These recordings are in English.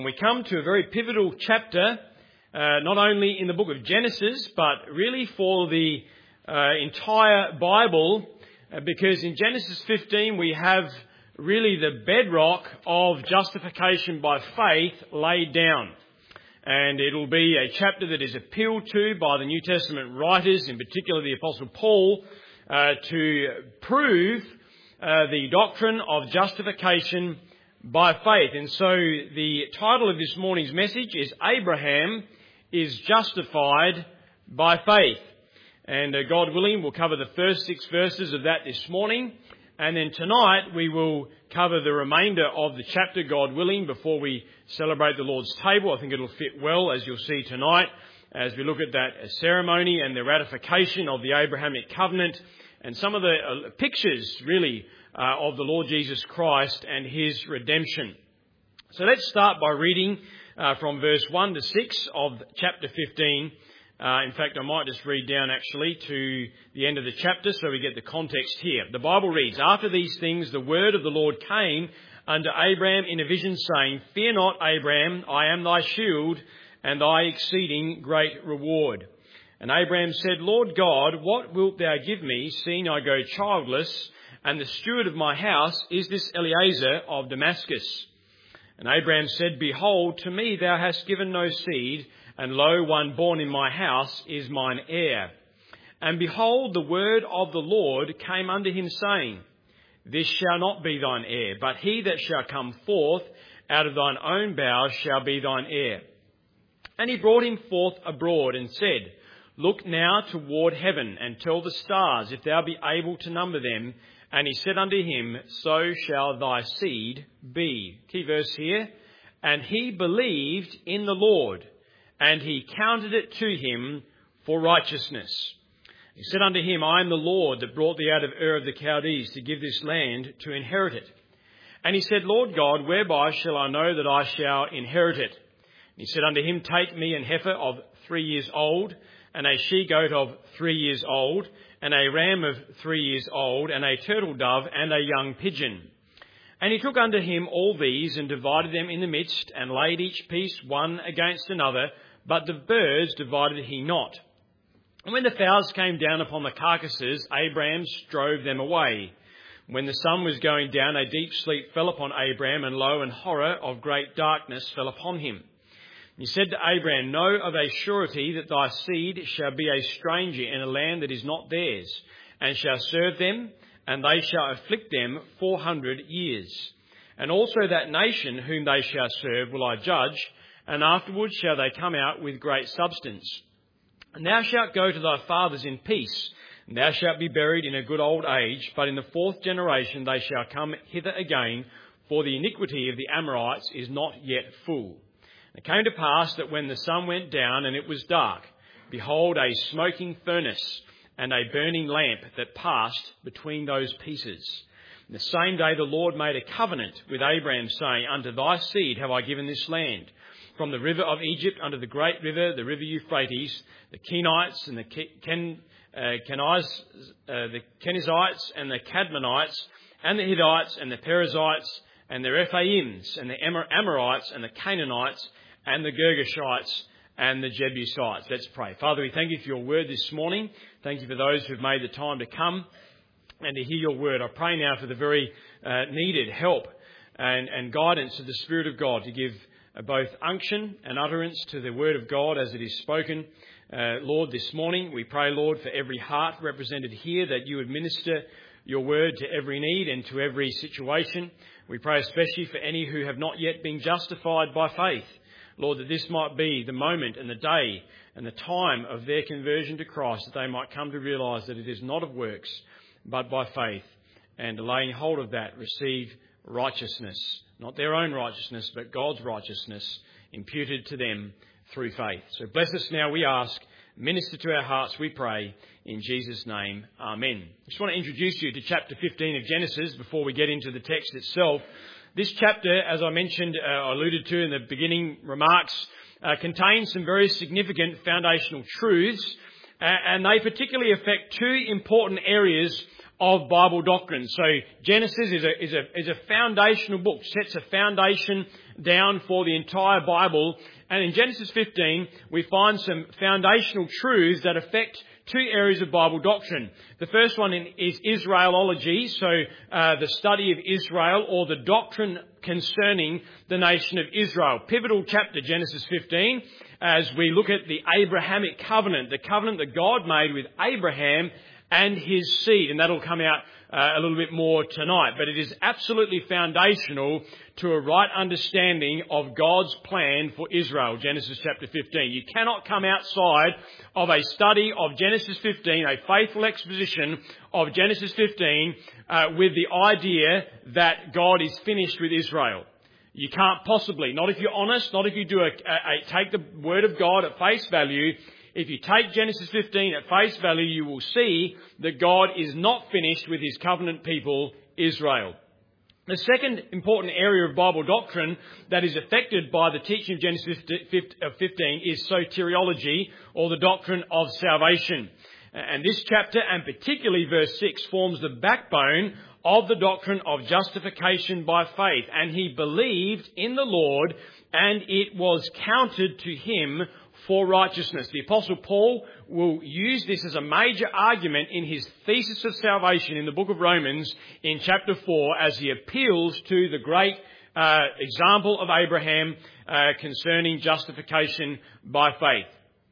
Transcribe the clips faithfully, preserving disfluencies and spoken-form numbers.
We come to a very pivotal chapter, uh, not only in the book of Genesis, but really for the uh, entire Bible, uh, because in Genesis fifteen we have really the bedrock of justification by faith laid down. And it'll be a chapter that is appealed to by the New Testament writers, in particular the Apostle Paul, uh, to prove uh, the doctrine of justification by faith. And so the title of this morning's message is Abraham is Justified by Faith. And uh, God willing, we'll cover the first six verses of that this morning. And then tonight we will cover the remainder of the chapter, God willing, before we celebrate the Lord's table. I think it'll fit well, as you'll see tonight, as we look at that ceremony and the ratification of the Abrahamic covenant and some of the uh, pictures, really, uh, of the Lord Jesus Christ and his redemption. So let's start by reading uh, from verse one to six of chapter fifteen. Uh, in fact, I might just read down actually to the end of the chapter so we get the context here. The Bible reads, "After these things the word of the Lord came unto Abraham in a vision, saying, Fear not, Abraham, I am thy shield and thy exceeding great reward. And Abraham said, Lord God, what wilt thou give me, seeing I go childless, and the steward of my house is this Eliezer of Damascus? And Abraham said, Behold, to me thou hast given no seed, and lo, one born in my house is mine heir. And behold, the word of the Lord came unto him, saying, This shall not be thine heir, but he that shall come forth out of thine own bowels shall be thine heir. And he brought him forth abroad, and said, Look now toward heaven, and tell the stars, if thou be able to number them. And he said unto him, So shall thy seed be." Key verse here. "And he believed in the Lord, and he counted it to him for righteousness. He said unto him, I am the Lord that brought thee out of Ur of the Chaldees to give this land to inherit it. And he said, Lord God, whereby shall I know that I shall inherit it? And he said unto him, Take me an heifer of three years old, and a she-goat of three years old, and a ram of three years old, and a turtle dove, and a young pigeon. And he took unto him all these, and divided them in the midst, and laid each piece one against another, but the birds divided he not. And when the fowls came down upon the carcasses, Abraham drove them away. When the sun was going down, a deep sleep fell upon Abraham, and lo, and horror of great darkness fell upon him. He said to Abraham, Know of a surety that thy seed shall be a stranger in a land that is not theirs, and shall serve them, and they shall afflict them four hundred years. And also that nation whom they shall serve will I judge, and afterwards shall they come out with great substance. And thou shalt go to thy fathers in peace, and thou shalt be buried in a good old age, but in the fourth generation they shall come hither again, for the iniquity of the Amorites is not yet full. And it came to pass that when the sun went down and it was dark, behold, a smoking furnace and a burning lamp that passed between those pieces. And the same day the Lord made a covenant with Abraham, saying, Unto thy seed have I given this land, from the river of Egypt unto the great river, the river Euphrates, the Kenites and the Ken, uh, Keniz, uh, the Kenizzites and the Cadmonites, and the Hittites and the Perizzites, and the Rephaims and the Amorites and the Canaanites, and the Girgashites and the Jebusites. Let's pray. Father, we thank you for your word this morning. Thank you for those who've made the time to come and to hear your word. I pray now for the very uh, needed help and, and guidance of the Spirit of God to give uh, both unction and utterance to the word of God as it is spoken. Uh, Lord, this morning we pray, Lord, for every heart represented here, that you would minister your word to every need and to every situation. We pray especially for any who have not yet been justified by faith. Lord, that this might be the moment and the day and the time of their conversion to Christ, that they might come to realise that it is not of works, but by faith, and laying hold of that, receive righteousness, not their own righteousness, but God's righteousness imputed to them through faith. So bless us now, we ask. Minister to our hearts, we pray, in Jesus' name. Amen. I just want to introduce you to chapter fifteen of Genesis before we get into the text itself. This chapter, as I mentioned, uh, alluded to in the beginning remarks, uh, contains some very significant foundational truths, uh, and they particularly affect two important areas of Bible doctrine. So Genesis is a, is a, is a foundational book, sets a foundation down for the entire Bible. And in Genesis fifteen, we find some foundational truths that affect two areas of Bible doctrine. The first one is Israelology, so uh, the study of Israel, or the doctrine concerning the nation of Israel. Pivotal chapter, Genesis fifteen, as we look at the Abrahamic covenant, the covenant that God made with Abraham and his seed. And that'll come out uh, a little bit more tonight. But it is absolutely foundational to a right understanding of God's plan for Israel, Genesis chapter fifteen. You cannot come outside of a study of Genesis fifteen, a faithful exposition of Genesis fifteen, uh, with the idea that God is finished with Israel. You can't possibly, not if you're honest, not if you do a, a, a take the word of God at face value. If you take Genesis fifteen at face value, you will see that God is not finished with his covenant people, Israel. The second important area of Bible doctrine that is affected by the teaching of Genesis fifteen is soteriology, or the doctrine of salvation. And this chapter, and particularly verse six, forms the backbone of the doctrine of justification by faith. And he believed in the Lord, and it was counted to him for righteousness. The Apostle Paul will use this as a major argument in his thesis of salvation in the book of Romans in chapter four, as he appeals to the great uh, example of Abraham uh, concerning justification by faith.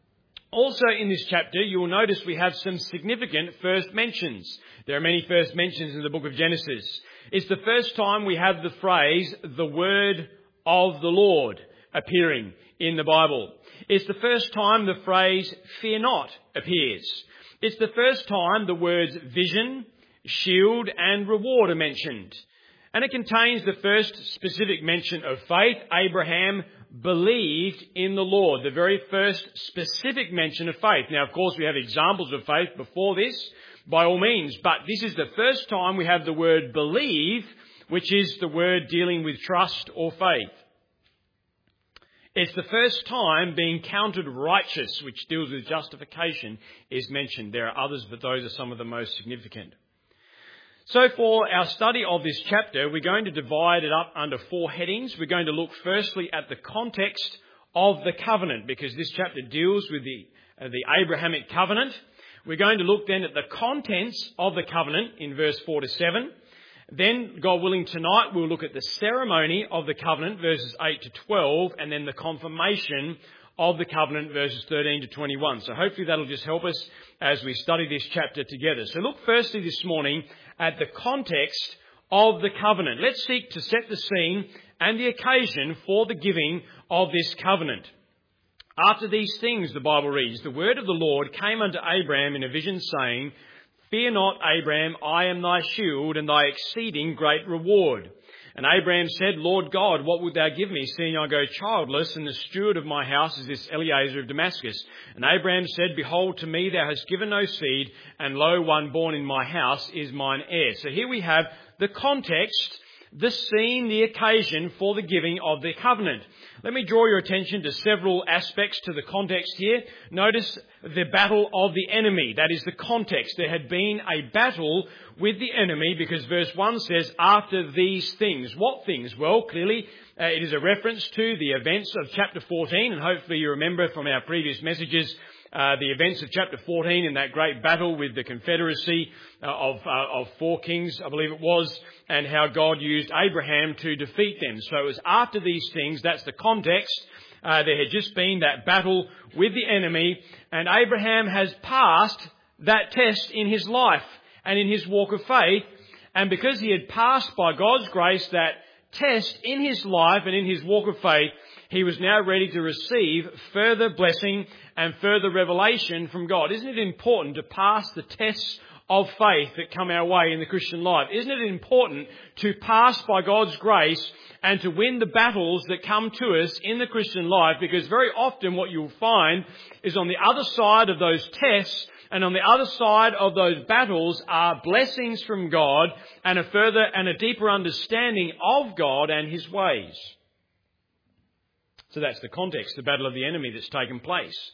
Also in this chapter, you will notice we have some significant first mentions. There are many first mentions in the book of Genesis. It's the first time we have the phrase, the word of the Lord, appearing in the Bible. It's the first time the phrase, fear not, appears. It's the first time the words vision, shield and reward are mentioned. And it contains the first specific mention of faith. Abraham believed in the Lord, the very first specific mention of faith. Now, of course, we have examples of faith before this, by all means, but this is the first time we have the word believe, which is the word dealing with trust or faith. It's the first time being counted righteous, which deals with justification, is mentioned. There are others, but those are some of the most significant. So for our study of this chapter, we're going to divide it up under four headings. We're going to look firstly at the context of the covenant, because this chapter deals with the, uh, the Abrahamic covenant. We're going to look then at the contents of the covenant in verse four to seven. Then, God willing, tonight we'll look at the ceremony of the covenant, verses eight to twelve, and then the confirmation of the covenant, verses thirteen to twenty-one. So hopefully that'll just help us as we study this chapter together. So look firstly this morning at the context of the covenant. Let's seek to set the scene and the occasion for the giving of this covenant. After these things, the Bible reads, the word of the Lord came unto Abraham in a vision, saying, fear not, Abraham, I am thy shield and thy exceeding great reward. And Abraham said, Lord God, what wilt thou give me, seeing I go childless, and the steward of my house is this Eliezer of Damascus? And Abraham said, behold, to me thou hast given no seed, and lo, one born in my house is mine heir. So here we have the context, the scene, the occasion for the giving of the covenant. Let me draw your attention to several aspects to the context here. Notice the battle of the enemy. That is the context. There had been a battle with the enemy, because verse one says, after these things. What things? Well, clearly uh, it is a reference to the events of chapter fourteen, and hopefully you remember from our previous messages Uh, the events of chapter fourteen in that great battle with the confederacy uh, of, uh, of four kings, I believe it was, and how God used Abraham to defeat them. So it was after these things, that's the context. Uh, there had just been that battle with the enemy, and Abraham has passed that test in his life and in his walk of faith. And because he had passed by God's grace that test in his life and in his walk of faith, he was now ready to receive further blessing and further revelation from God. Isn't it important to pass the tests of faith that come our way in the Christian life? Isn't it important to pass by God's grace and to win the battles that come to us in the Christian life? Because very often what you'll find is on the other side of those tests and on the other side of those battles are blessings from God and a further and a deeper understanding of God and his ways. So that's the context, the battle of the enemy that's taken place.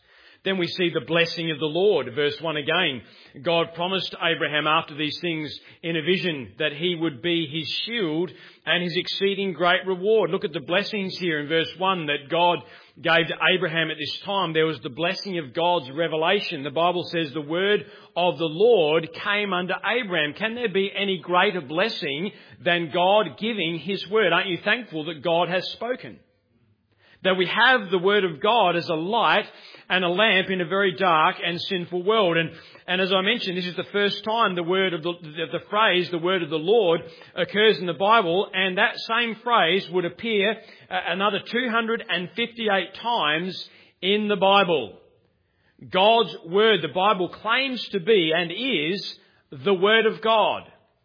Then we see the blessing of the Lord. Verse one again. God promised Abraham after these things in a vision that he would be his shield and his exceeding great reward. Look at the blessings here in verse one that God gave to Abraham at this time. There was the blessing of God's revelation. The Bible says the word of the Lord came unto Abraham. Can there be any greater blessing than God giving his word? Aren't you thankful that God has spoken? That we have the word of God as a light and a lamp in a very dark and sinful world. And, and as I mentioned, this is the first time the word of the, the, the phrase, the word of the Lord, occurs in the Bible. And that same phrase would appear uh, another two hundred fifty-eight times in the Bible. God's word, the Bible claims to be and is the word of God.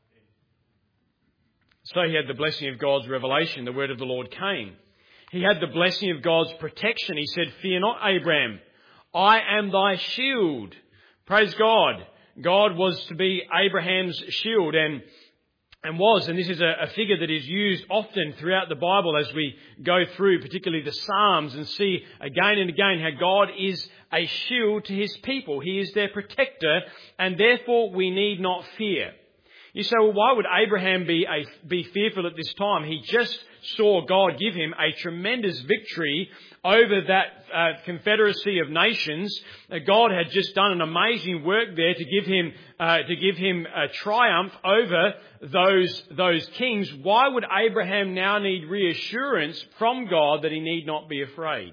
So he had the blessing of God's revelation. The word of the Lord came. He had the blessing of God's protection. He said, "Fear not, Abraham, I am thy shield." Praise God. God was to be Abraham's shield and and was, and this is a, a figure that is used often throughout the Bible as we go through, particularly the Psalms, and see again and again how God is a shield to his people. He is their protector, and therefore we need not fear. You say, well, why would Abraham be a, be fearful at this time? He just saw God give him a tremendous victory over that uh, confederacy of nations. Uh, God had just done an amazing work there to give him uh, to give him a triumph over those those kings. Why would Abraham now need reassurance from God that he need not be afraid?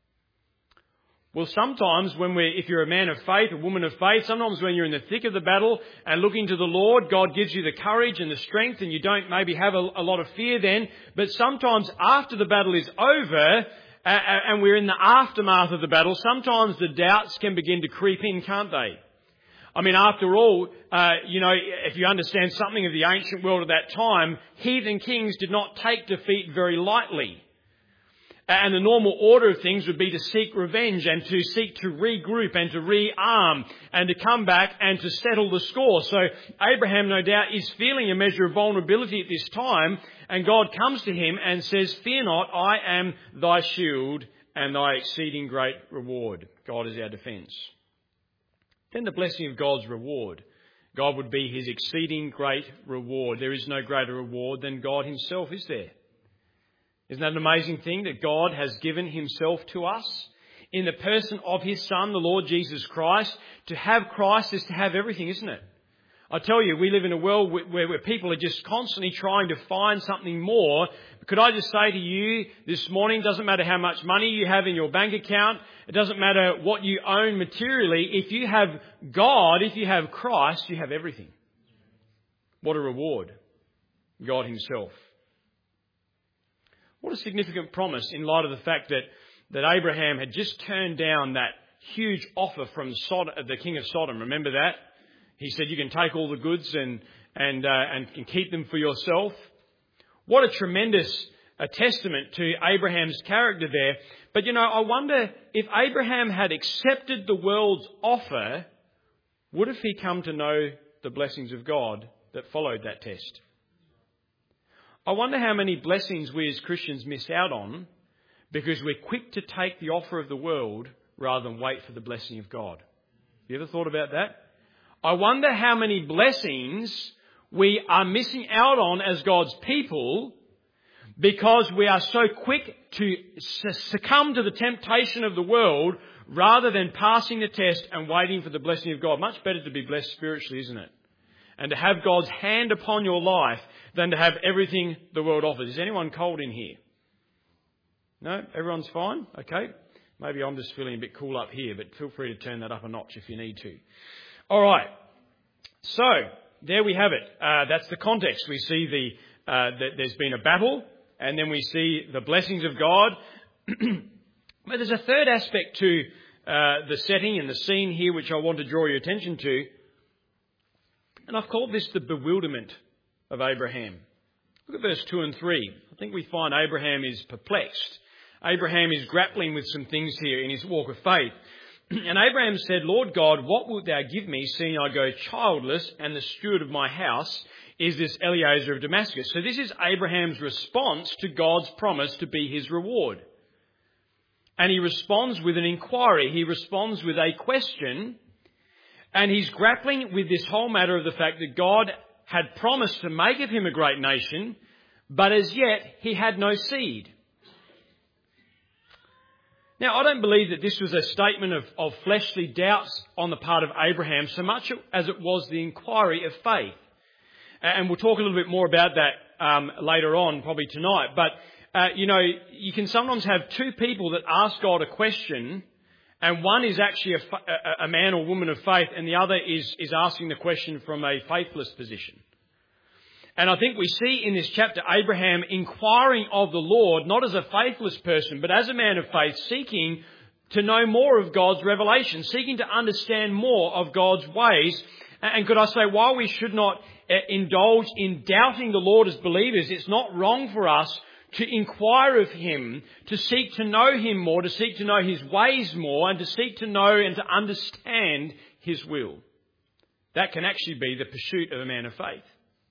Well, sometimes when we're, if you're a man of faith, a woman of faith, sometimes when you're in the thick of the battle and looking to the Lord, God gives you the courage and the strength and you don't maybe have a, a lot of fear then. But sometimes after the battle is over uh, and we're in the aftermath of the battle, sometimes the doubts can begin to creep in, can't they? I mean, after all, uh, you know, if you understand something of the ancient world at that time, heathen kings did not take defeat very lightly. And the normal order of things would be to seek revenge and to seek to regroup and to rearm and to come back and to settle the score. So Abraham, no doubt, is feeling a measure of vulnerability at this time. And God comes to him and says, "Fear not, I am thy shield and thy exceeding great reward." God is our defence. Then the blessing of God's reward. God would be his exceeding great reward. There is no greater reward than God himself, is there? Isn't that an amazing thing that God has given himself to us in the person of his Son, the Lord Jesus Christ? To have Christ is to have everything, isn't it? I tell you, we live in a world where, where people are just constantly trying to find something more. Could I just say to you this morning, doesn't matter how much money you have in your bank account, it doesn't matter what you own materially, if you have God, if you have Christ, you have everything. What a reward. God himself. What a significant promise in light of the fact that, that Abraham had just turned down that huge offer from Sodom, the king of Sodom. Remember that? He said, "You can take all the goods and and uh, and can keep them for yourself." What a tremendous a testament to Abraham's character there. But you know, I wonder if Abraham had accepted the world's offer, would have he come to know the blessings of God that followed that test? I wonder how many blessings we as Christians miss out on because we're quick to take the offer of the world rather than wait for the blessing of God. Have you ever thought about that? I wonder how many blessings we are missing out on as God's people because we are so quick to succumb to the temptation of the world rather than passing the test and waiting for the blessing of God. Much better to be blessed spiritually, isn't it? And to have God's hand upon your life than to have everything the world offers. Is anyone cold in here? No? Everyone's fine? Okay. Maybe I'm just feeling a bit cool up here, but feel free to turn that up a notch if you need to. All right. So, there we have it. Uh, that's the context. We see the uh, that there's been a battle, and then we see the blessings of God. But there's a third aspect to uh, the setting and the scene here which I want to draw your attention to. And I've called this the bewilderment of Abraham. Look at verse two and three. I think we find Abraham is perplexed. Abraham is grappling with some things here in his walk of faith. And Abraham said, "Lord God, what wilt thou give me, seeing I go childless, and the steward of my house is this Eliezer of Damascus?" So this is Abraham's response to God's promise to be his reward. And he responds with an inquiry. He responds with a question. And he's grappling with this whole matter of the fact that God had promised to make of him a great nation, but as yet he had no seed. Now, I don't believe that this was a statement of, of fleshly doubts on the part of Abraham so much as it was the inquiry of faith. And we'll talk a little bit more about that um, later on, probably tonight. But, uh, you know, you can sometimes have two people that ask God a question, and one is actually a, a, a man or woman of faith, and the other is, is asking the question from a faithless position. And I think we see in this chapter Abraham inquiring of the Lord, not as a faithless person, but as a man of faith, seeking to know more of God's revelation, seeking to understand more of God's ways. And could I say, while we should not indulge in doubting the Lord as believers, it's not wrong for us to inquire of him, to seek to know him more, to seek to know his ways more, and to seek to know and to understand his will. That can actually be the pursuit of a man of faith.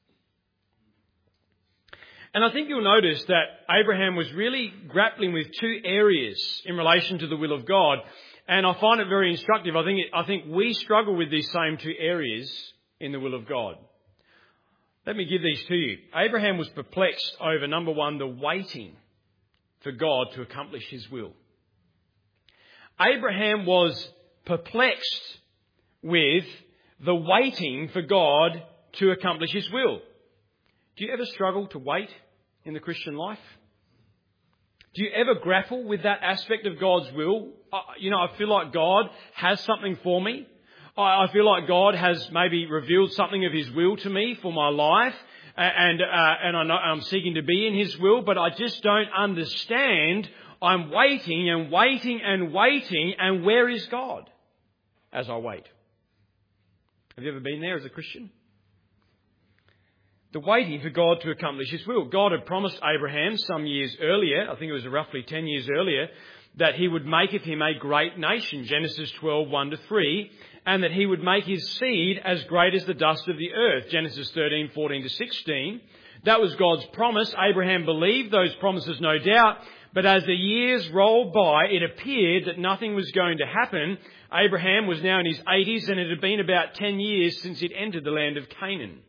And I think you'll notice that Abraham was really grappling with two areas in relation to the will of God. And I find it very instructive. I think it, I think we struggle with these same two areas in the will of God. Let me give these to you. Abraham was perplexed over, number one, the waiting for God to accomplish his will. Abraham was perplexed with the waiting for God to accomplish his will. Do you ever struggle to wait in the Christian life? Do you ever grapple with that aspect of God's will? Uh, you know, I feel like God has something for me. I, I feel like God has maybe revealed something of his will to me for my life. And, uh, and I know I'm seeking to be in his will, but I just don't understand. I'm waiting and waiting and waiting. And where is God as I wait? Have you ever been there as a Christian? The waiting for God to accomplish his will. God had promised Abraham some years earlier, I think it was roughly ten years earlier, that he would make of him a great nation, Genesis twelve, one to three, and that he would make his seed as great as the dust of the earth, Genesis thirteen, fourteen to sixteen. That was God's promise. Abraham believed those promises, no doubt, but as the years rolled by, it appeared that nothing was going to happen. Abraham was now in his eighties, and it had been about ten years since he'd entered the land of Canaan.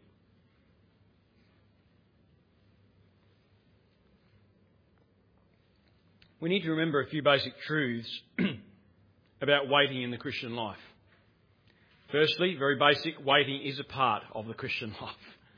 We need to remember a few basic truths about waiting in the Christian life. Firstly, very basic, waiting is a part of the Christian life.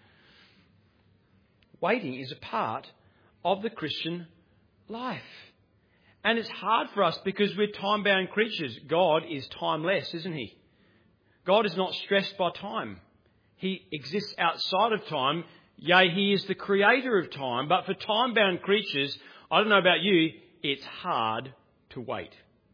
Waiting is a part of the Christian life. And it's hard for us because we're time-bound creatures. God is timeless, isn't he? God is not stressed by time. He exists outside of time. Yea, he is the creator of time. But for time-bound creatures, I don't know about you, it's hard to wait.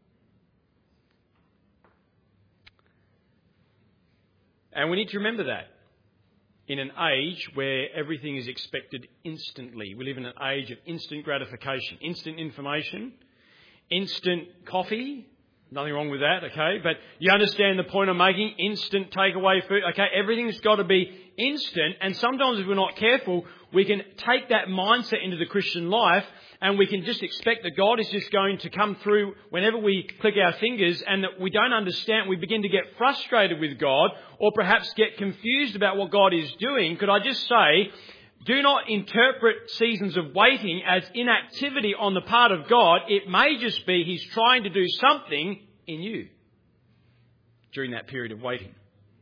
And we need to remember that in an age where everything is expected instantly. We live in an age of instant gratification, instant information, instant coffee. Nothing wrong with that, okay? But you understand the point I'm making. Instant takeaway food, okay? Everything's got to be instant. And sometimes if we're not careful, we can take that mindset into the Christian life and we can just expect that God is just going to come through whenever we click our fingers, and that we don't understand. We begin to get frustrated with God, or perhaps get confused about what God is doing. Could I just say, do not interpret seasons of waiting as inactivity on the part of God. It may just be he's trying to do something in you during that period of waiting.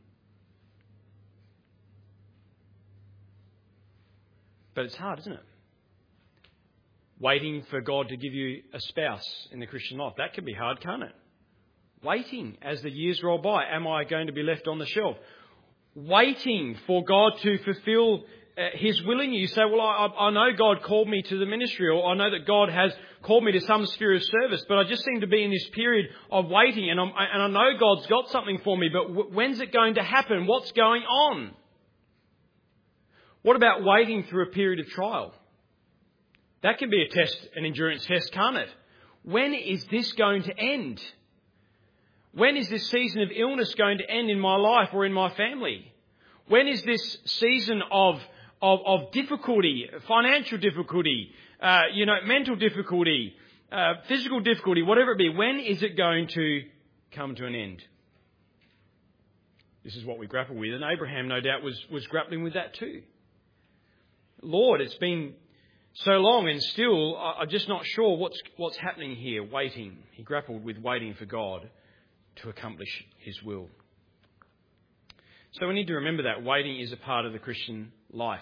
But it's hard, isn't it? Waiting for God to give you a spouse in the Christian life. That can be hard, can't it? Waiting as the years roll by. Am I going to be left on the shelf? Waiting for God to fulfill Uh, his will in you. You say, well, I, I know God called me to the ministry, or I know that God has called me to some sphere of service, but I just seem to be in this period of waiting, and, I'm, and I know God's got something for me, but w- when's it going to happen? What's going on? What about waiting through a period of trial? That can be a test, an endurance test, can't it? When is this going to end? When is this season of illness going to end in my life or in my family? When is this season of Of, of difficulty, financial difficulty, uh, you know, mental difficulty, uh, physical difficulty, whatever it be, when is it going to come to an end? This is what we grapple with, and Abraham, no doubt, was, was grappling with that too. Lord, it's been so long, and still I'm just not sure what's what's happening here. Waiting. He grappled with waiting for God to accomplish his will. So we need to remember that waiting is a part of the Christian life.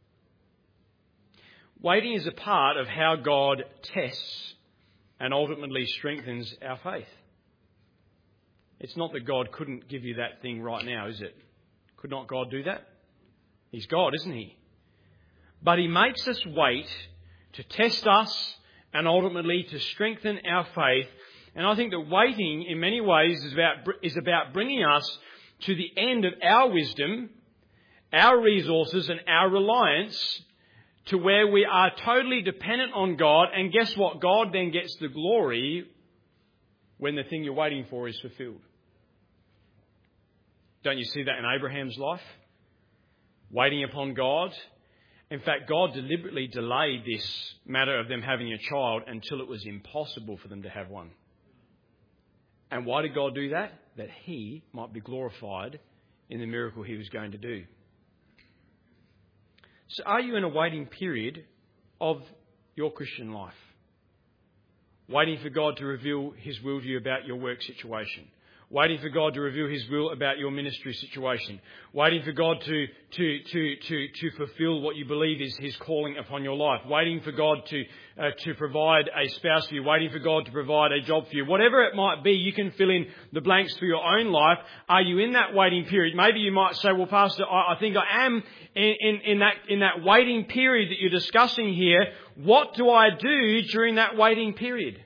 Waiting is a part of how God tests and ultimately strengthens our faith. It's not that God couldn't give you that thing right now, is it? Could not God do that? He's God, isn't he? But he makes us wait to test us and ultimately to strengthen our faith. And I think that waiting in many ways is about, is about bringing us to the end of our wisdom, our resources and our reliance to where we are totally dependent on God. And guess what? God then gets the glory when the thing you're waiting for is fulfilled. Don't you see that in Abraham's life? Waiting upon God. In fact, God deliberately delayed this matter of them having a child until it was impossible for them to have one. And why did God do that? That he might be glorified in the miracle he was going to do. So are you in a waiting period of your Christian life? Waiting for God to reveal his will to you about your work situation. Waiting for God to reveal his will about your ministry situation. Waiting for God to, to, to, to, to fulfill what you believe is his calling upon your life. Waiting for God to, uh, to provide a spouse for you. Waiting for God to provide a job for you. Whatever it might be, you can fill in the blanks for your own life. Are you in that waiting period? Maybe you might say, well, Pastor, I, I think I am in, in, in that, in that waiting period that you're discussing here. What do I do during that waiting period?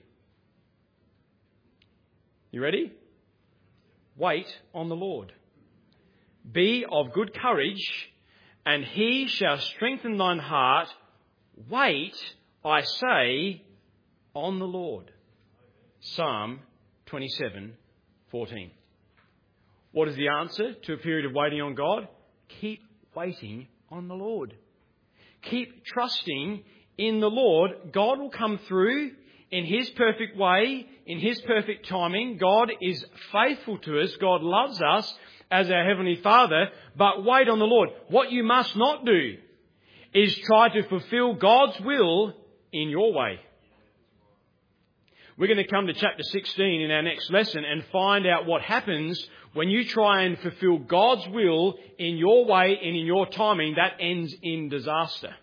You ready? Wait on the Lord. Be of good courage, and he shall strengthen thine heart. Wait, I say, on the Lord. Psalm twenty-seven fourteen. What is the answer to a period of waiting on God? Keep waiting on the Lord. Keep trusting in the Lord. God will come through in his perfect way, in his perfect timing. God is faithful to us. God loves us as our Heavenly Father. But wait on the Lord. What you must not do is try to fulfill God's will in your way. We're going to come to chapter sixteen in our next lesson and find out what happens when you try and fulfill God's will in your way and in your timing. That ends in disaster.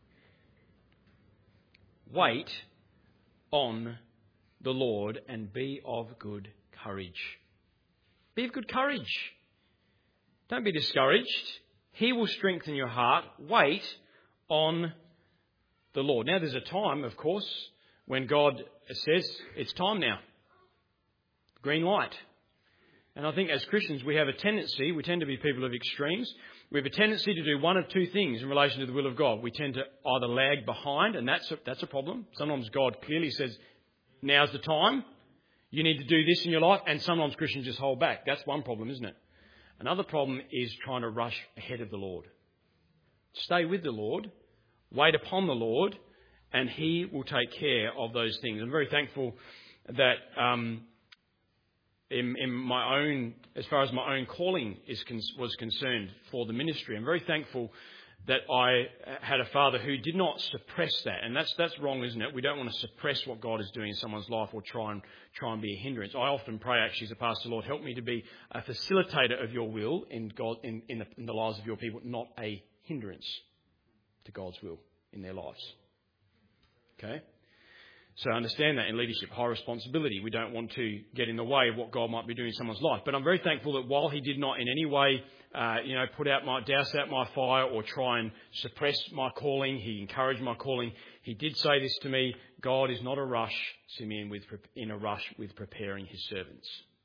Wait on the Lord and be of good courage. Be of good courage. Don't be discouraged. He will strengthen your heart. Wait on the Lord. Now there's a time, of course, when God says it's time now. Green light. And I think as Christians we have a tendency, we tend to be people of extremes. We have a tendency to do one of two things in relation to the will of God. We tend to either lag behind, and that's a, that's a problem. Sometimes God clearly says, now's the time. You need to do this in your life. And sometimes Christians just hold back. That's one problem, isn't it? Another problem is trying to rush ahead of the Lord. Stay with the Lord. Wait upon the Lord. And he will take care of those things. I'm very thankful that um, in, in my own, as far as my own calling is was concerned for the ministry, I'm very thankful that I had a father who did not suppress that. And that's that's wrong, isn't it? We don't want to suppress what God is doing in someone's life or try and try and be a hindrance. I often pray, actually, as a pastor, Lord, help me to be a facilitator of your will in God in, in, the, in the lives of your people, not a hindrance to God's will in their lives. Okay? So I understand that in leadership, high responsibility. We don't want to get in the way of what God might be doing in someone's life. But I'm very thankful that while he did not in any way, uh, you know, put out my, douse out my fire or try and suppress my calling, he encouraged my calling. He did say this to me: God is not a rush, Simeon, with in a rush with preparing his servants.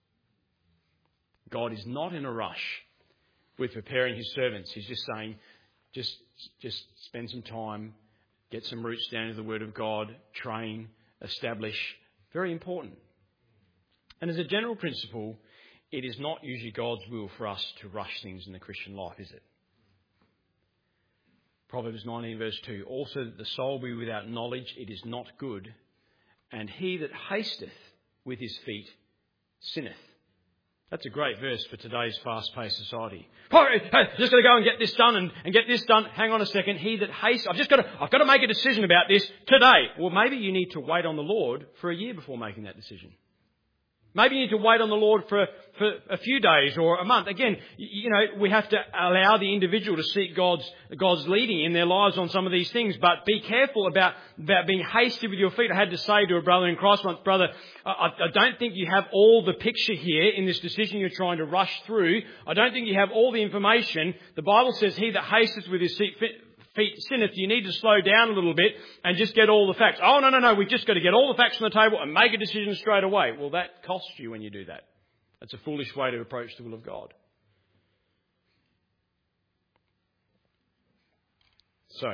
God is not in a rush with preparing his servants. He's just saying, just, just spend some time, get some roots down into the Word of God, train, establish. Very important. And as a general principle, it is not usually God's will for us to rush things in the Christian life, is it? Proverbs nineteen verse two. Also that the soul be without knowledge, it is not good. and he that hasteth with his feet sinneth. That's a great verse for today's fast-paced society. Oh, hey, just got to go and get this done and, and get this done. Hang on a second. He that hastes, I've just got to, I've got to make a decision about this today. Well, maybe you need to wait on the Lord for a year before making that decision. Maybe you need to wait on the Lord for, for a few days or a month. Again, you know, we have to allow the individual to seek God's, God's leading in their lives on some of these things. But be careful about, about being hasty with your feet. I had to say to a brother in Christ once, brother, I, I don't think you have all the picture here in this decision you're trying to rush through. I don't think you have all the information. The Bible says he that hasteth with his feet feet sinneth. You need to slow down a little bit and just get all the facts. Oh, no, no, no, we've just got to get all the facts on the table and make a decision straight away. Well, that costs you when you do that. That's a foolish way to approach the will of God. So,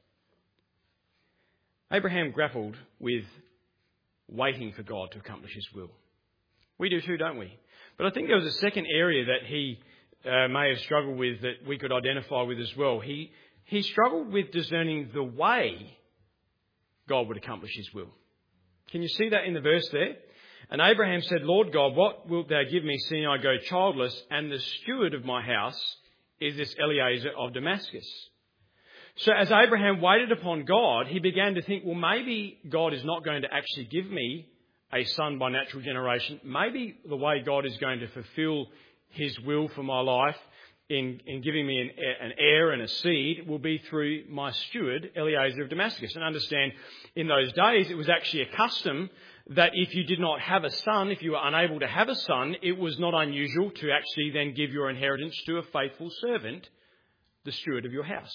Abraham grappled with waiting for God to accomplish his will. We do too, don't we? But I think there was a second area that he uh, may have struggled with that we could identify with as well. He He struggled with discerning the way God would accomplish his will. Can you see that in the verse there? And Abraham said, Lord God, what wilt thou give me, seeing I go childless, and the steward of my house is this Eliezer of Damascus? So as Abraham waited upon God, he began to think, well, maybe God is not going to actually give me a son by natural generation. Maybe the way God is going to fulfill his will for my life In, in giving me an, an heir and a seed will be through my steward, Eliezer of Damascus. And understand, in those days, it was actually a custom that if you did not have a son, if you were unable to have a son, it was not unusual to actually then give your inheritance to a faithful servant, the steward of your house.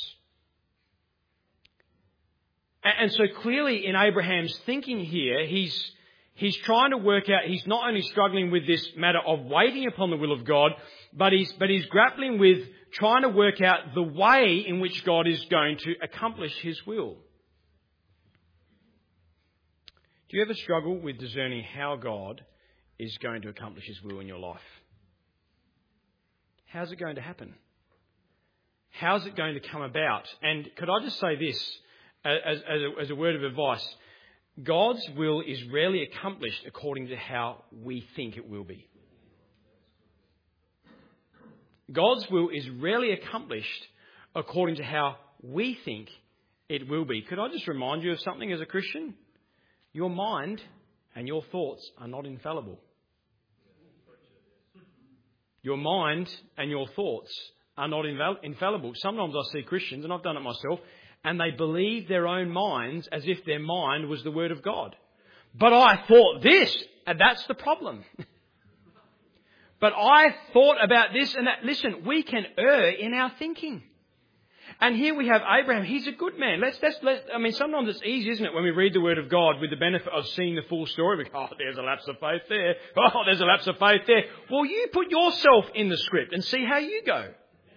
And, and so clearly in Abraham's thinking here, he's He's trying to work out, he's not only struggling with this matter of waiting upon the will of God, but he's, but he's grappling with trying to work out the way in which God is going to accomplish his will. Do you ever struggle with discerning how God is going to accomplish his will in your life? How's it going to happen? How's it going to come about? And could I just say this as, as, a, as a word of advice? God's will is rarely accomplished according to how we think it will be. God's will is rarely accomplished according to how we think it will be. Could I just remind you of something as a Christian? Your mind and your thoughts are not infallible. Your mind and your thoughts are not inval- infallible. Sometimes I see Christians, and I've done it myself, and they believe their own minds as if their mind was the word of God. But I thought this, and that's the problem. But I thought about this and that. Listen, we can err in our thinking. And here we have Abraham. He's a good man. Let's, let's, let I mean, sometimes it's easy, isn't it, when we read the word of God with the benefit of seeing the full story. We go, oh, there's a lapse of faith there. Oh, there's a lapse of faith there. Well, you put yourself in the script and see how you go.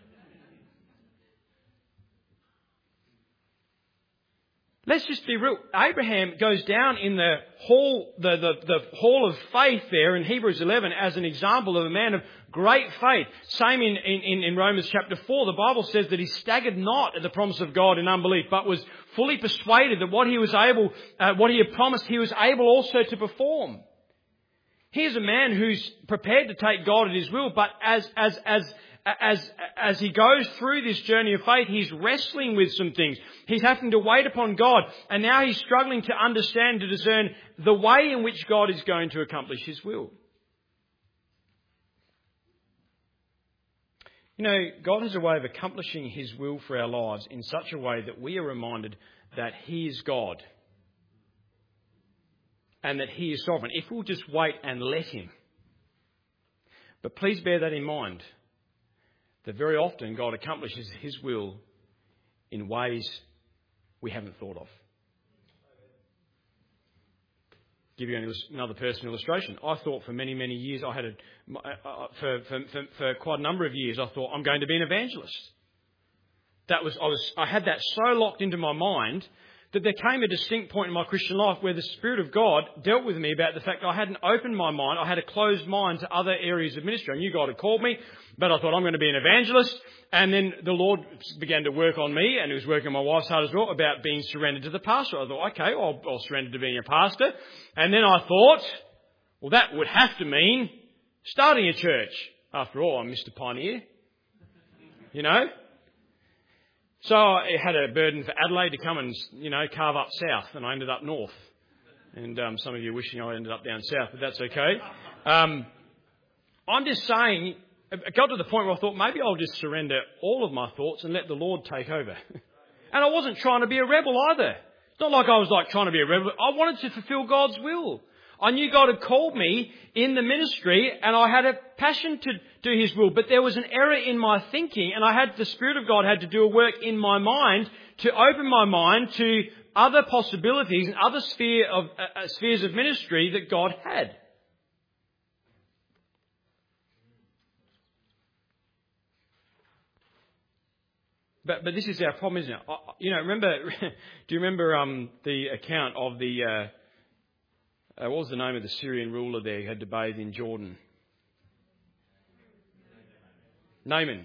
Let's just be real. Abraham goes down in the hall, the, the, the hall of faith there in Hebrews eleven as an example of a man of great faith. Same in, in, in Romans chapter four. The Bible says that he staggered not at the promise of God in unbelief, but was fully persuaded that what he was able, uh, what he had promised, he was able also to perform. Here's a man who's prepared to take God at his will, but as, as, as, As, as he goes through this journey of faith, he's wrestling with some things. He's having to wait upon God. And now he's struggling to understand, to discern the way in which God is going to accomplish his will. You know, God has a way of accomplishing his will for our lives in such a way that we are reminded that he is God. And that he is sovereign. If we'll just wait and let him. But please bear that in mind. That very often God accomplishes his will in ways we haven't thought of. Give you another personal illustration. I thought for many, many years, I had a, for, for, for, for quite a number of years, I thought I'm going to be an evangelist. That was, I was, I had that so locked into my mind that there came a distinct point in my Christian life where the Spirit of God dealt with me about the fact that I hadn't opened my mind, I had a closed mind to other areas of ministry. I knew God had called me, but I thought I'm going to be an evangelist. And then the Lord began to work on me, and He was working on my wife's heart as well, about being surrendered to the pastor. I thought, okay, I'll, I'll surrender to being a pastor. And then I thought, well, that would have to mean starting a church. After all, I'm Mister Pioneer. You know? So I had a burden for Adelaide to come and, you know, carve up south, and I ended up north. And um, some of you are wishing I ended up down south, but that's okay. Um, I'm just saying, it got to the point where I thought maybe I'll just surrender all of my thoughts and let the Lord take over. And I wasn't trying to be a rebel either. It's not like I was like trying to be a rebel. I wanted to fulfill God's will. I knew God had called me in the ministry, and I had a passion to do His will. But there was an error in my thinking, and I had the Spirit of God had to do a work in my mind to open my mind to other possibilities and other sphere of, uh, spheres of ministry that God had. But but this is our problem, isn't it? I, you know, remember? Do you remember um, the account of the? Uh, Uh, what was the name of the Syrian ruler there who had to bathe in Jordan? Naaman.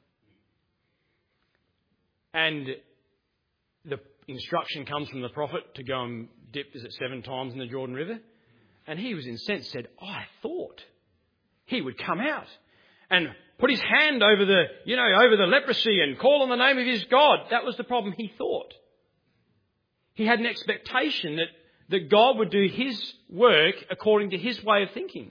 And the instruction comes from the prophet to go and dip, is it seven times in the Jordan River? And he was incensed, said, I thought he would come out and put his hand over the, you know, over the leprosy and call on the name of his God. That was the problem, he thought. He had an expectation that that God would do His work according to His way of thinking.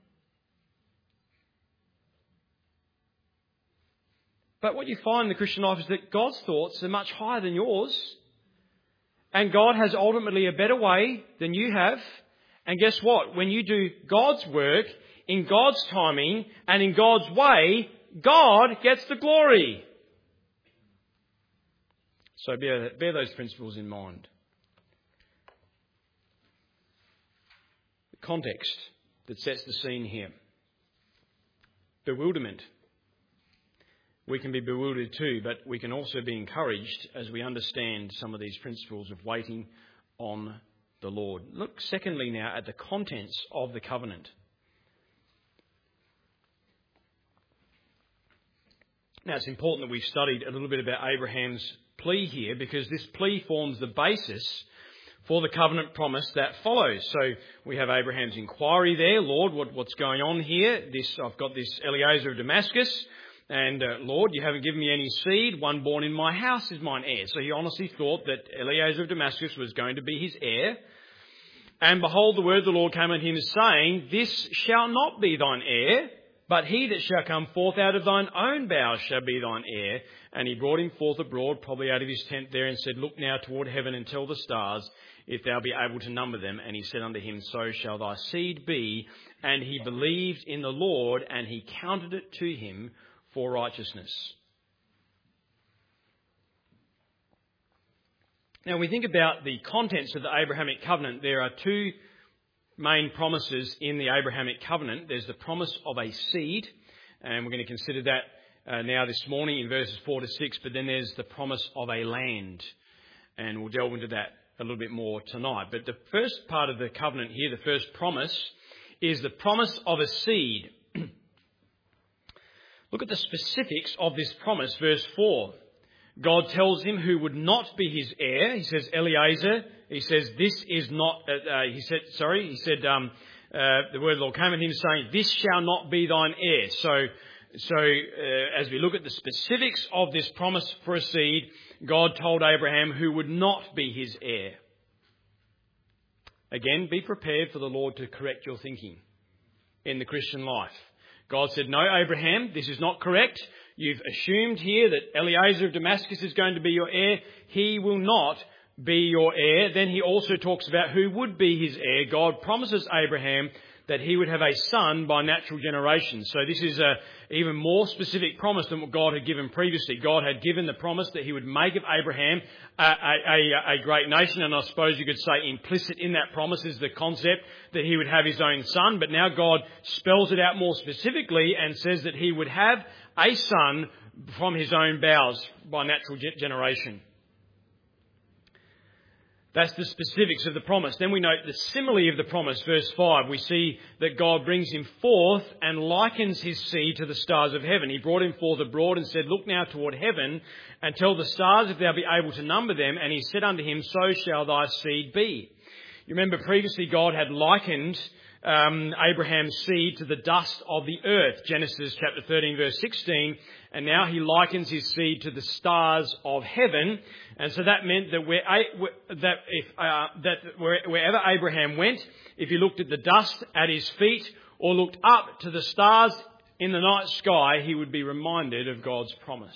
But what you find in the Christian life is that God's thoughts are much higher than yours. And God has ultimately a better way than you have. And guess what? When you do God's work, in God's timing, and in God's way, God gets the glory. So bear, bear those principles in mind. Context that sets the scene here. Bewilderment. We can be bewildered too, but we can also be encouraged as we understand some of these principles of waiting on the Lord. Look secondly now at the contents of the covenant. Now it's important that we've studied a little bit about Abraham's plea here, because this plea forms the basis for the covenant promise that follows. So we have Abraham's inquiry there. Lord, what, what's going on here? This I've got this Eliezer of Damascus. And uh, Lord, you haven't given me any seed. One born in my house is mine heir. So he honestly thought that Eliezer of Damascus was going to be his heir. And behold, the word of the Lord came unto him saying, this shall not be thine heir, but he that shall come forth out of thine own bowels shall be thine heir. And he brought him forth abroad, probably out of his tent there, and said, look now toward heaven and tell the stars, if thou be able to number them. And he said unto him, so shall thy seed be. And he believed in the Lord, and he counted it to him for righteousness. Now, when we think about the contents of the Abrahamic covenant, there are two main promises in the Abrahamic covenant. There's the promise of a seed, and we're going to consider that uh, now this morning in verses four to six, but then there's the promise of a land, and we'll delve into that a little bit more tonight. But the first part of the covenant here, the first promise, is the promise of a seed. Look at the specifics of this promise, verse four. God tells him who would not be his heir. He says, Eliezer. He says, this is not, uh, uh, he said, sorry, he said, um, uh, the word of the Lord came at him saying, this shall not be thine heir. So, so uh, as we look at the specifics of this promise for a seed, God told Abraham who would not be his heir. Again, be prepared for the Lord to correct your thinking in the Christian life. God said, no, Abraham, this is not correct. You've assumed here that Eliezer of Damascus is going to be your heir. He will not be your heir. Then he also talks about who would be his heir. God promises Abraham that he would have a son by natural generation. So this is a even more specific promise than what God had given previously. God had given the promise that he would make of Abraham a, a, a, a great nation. And I suppose you could say implicit in that promise is the concept that he would have his own son. But now God spells it out more specifically and says that he would have a son from his own bowels by natural generation. That's the specifics of the promise. Then we note the simile of the promise, verse five. We see that God brings him forth and likens his seed to the stars of heaven. He brought him forth abroad and said, Look now toward heaven and tell the stars if thou be able to number them. And he said unto him, So shall thy seed be. You remember previously God had likened um, Abraham's seed to the dust of the earth, Genesis chapter thirteen, verse sixteen. And now he likens his seed to the stars of heaven. And so that meant that where, that if, uh, that wherever Abraham went, if he looked at the dust at his feet or looked up to the stars in the night sky, he would be reminded of God's promise.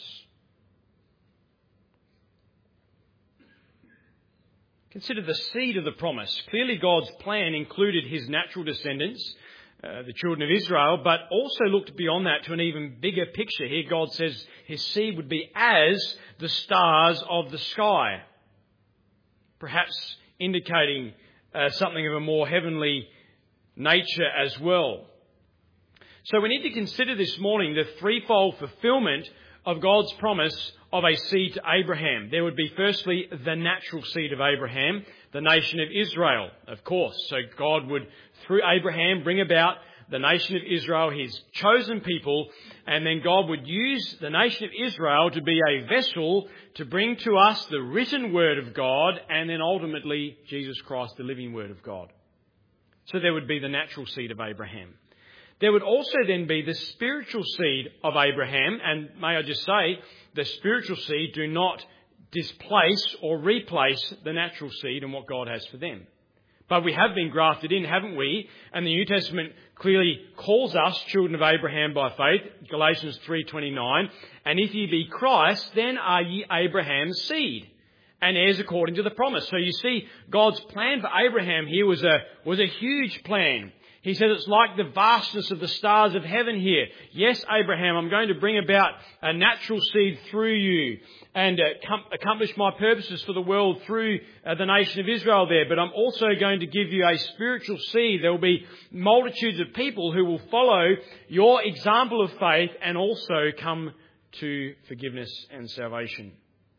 Consider the seed of the promise. Clearly God's plan included his natural descendants, Uh, the children of Israel, but also looked beyond that to an even bigger picture. Here God says his seed would be as the stars of the sky, perhaps indicating uh, something of a more heavenly nature as well. So we need to consider this morning the threefold fulfillment of God's promise of a seed to Abraham. There would be firstly the natural seed of Abraham, the nation of Israel, of course. So God would, through Abraham, bring about the nation of Israel, his chosen people, and then God would use the nation of Israel to be a vessel to bring to us the written word of God, and then ultimately Jesus Christ, the living word of God. So there would be the natural seed of Abraham. There would also then be the spiritual seed of Abraham, and may I just say, the spiritual seed do not displace or replace the natural seed and what God has for them. But we have been grafted in, haven't we? And the New Testament clearly calls us children of Abraham by faith, Galatians three twenty-nine, and if ye be Christ, then are ye Abraham's seed, and heirs according to the promise. So you see, God's plan for Abraham here was a was a huge plan. He said it's like the vastness of the stars of heaven here. Yes, Abraham, I'm going to bring about a natural seed through you and uh, com- accomplish my purposes for the world through uh, the nation of Israel there. But I'm also going to give you a spiritual seed. There will be multitudes of people who will follow your example of faith and also come to forgiveness and salvation.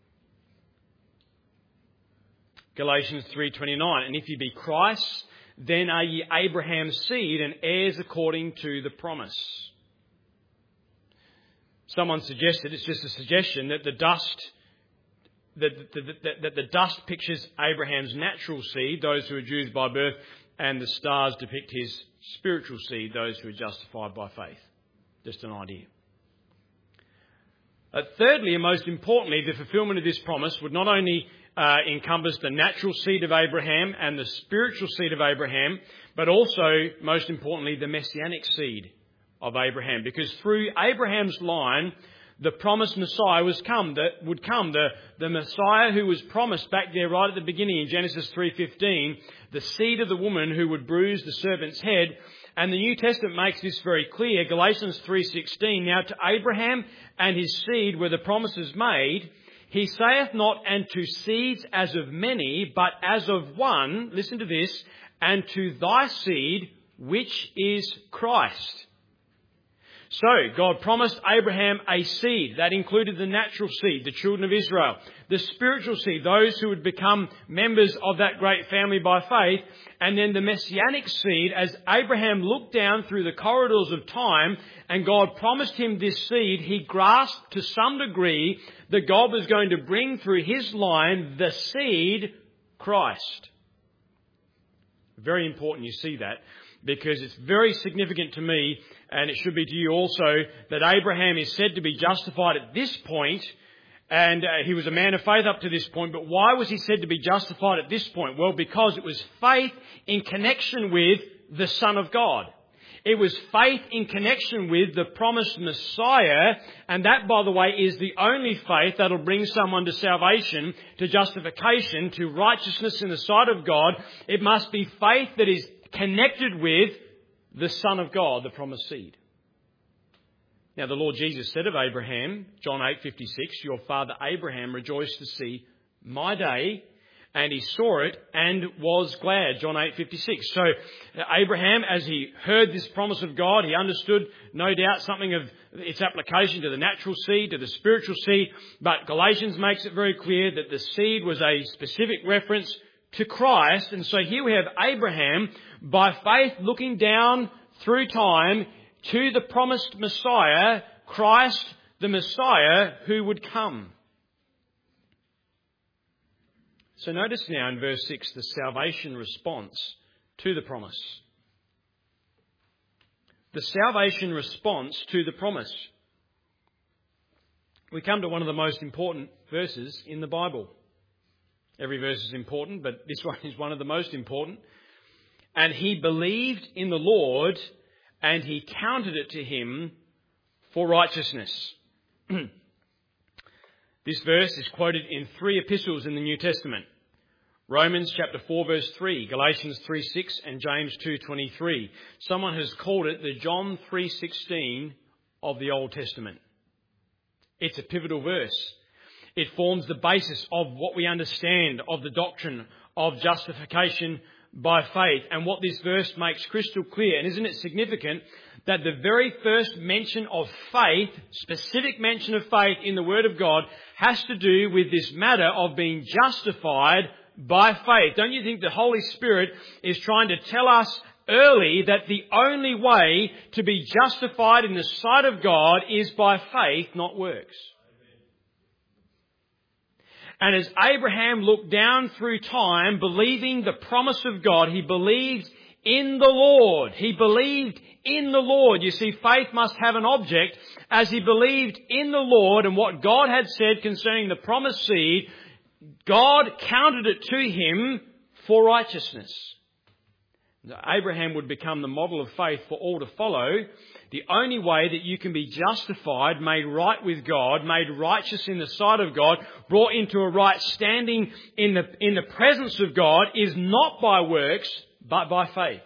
Galatians three twenty-nine, and if you be Christ, then are ye Abraham's seed and heirs according to the promise. Someone suggested, it's just a suggestion, that the dust that, that, that, that the dust pictures Abraham's natural seed, those who are Jews by birth, and the stars depict his spiritual seed, those who are justified by faith. Just an idea. Uh, thirdly, and most importantly, the fulfillment of this promise would not only Uh, encompass the natural seed of Abraham and the spiritual seed of Abraham, but also, most importantly, the messianic seed of Abraham. Because through Abraham's line, the promised Messiah was come, that would come, the, the Messiah who was promised back there right at the beginning in Genesis three fifteen, the seed of the woman who would bruise the serpent's head. And the New Testament makes this very clear. Galatians three sixteen, now to Abraham and his seed were the promises made. He saith not, and to seeds as of many, but as of one, listen to this, and to thy seed, which is Christ. So, God promised Abraham a seed. That included the natural seed, the children of Israel. The spiritual seed, those who would become members of that great family by faith. And then the messianic seed, as Abraham looked down through the corridors of time and God promised him this seed, he grasped to some degree that God was going to bring through his line the seed, Christ. Very important you see that, because it's very significant to me, and it should be to you also, that Abraham is said to be justified at this point, and uh, he was a man of faith up to this point. But why was he said to be justified at this point? Well, because it was faith in connection with the Son of God. It was faith in connection with the promised Messiah, and that, by the way, is the only faith that will bring someone to salvation, to justification, to righteousness in the sight of God. It must be faith that is connected with the Son of God, the promised seed. Now, the Lord Jesus said of Abraham, John eight fifty-six, your father Abraham rejoiced to see my day, and he saw it and was glad, John eight fifty-six. So Abraham, as he heard this promise of God, he understood, no doubt, something of its application to the natural seed, to the spiritual seed. But Galatians makes it very clear that the seed was a specific reference to Christ. And so here we have Abraham, by faith, looking down through time to the promised Messiah, Christ, the Messiah, who would come. So notice now in verse six the salvation response to the promise. The salvation response to the promise. We come to one of the most important verses in the Bible. Every verse is important, but this one is one of the most important. And he believed in the Lord, and he counted it to him for righteousness. This verse is quoted in three epistles in the New Testament. Romans chapter four verse three, Galatians three six and James two twenty-three. Someone has called it the John three sixteen of the Old Testament. It's a pivotal verse. It forms the basis of what we understand of the doctrine of justification by faith. And what this verse makes crystal clear, and isn't it significant that the very first mention of faith, specific mention of faith in the Word of God, has to do with this matter of being justified by faith. Don't you think the Holy Spirit is trying to tell us early that the only way to be justified in the sight of God is by faith, not works? And as Abraham looked down through time, believing the promise of God, he believed in the Lord. He believed in the Lord. You see, faith must have an object. As he believed in the Lord and what God had said concerning the promised seed, God counted it to him for righteousness. Abraham would become the model of faith for all to follow. The only way that you can be justified, made right with God, made righteous in the sight of God, brought into a right standing in the, in the presence of God, is not by works, but by faith.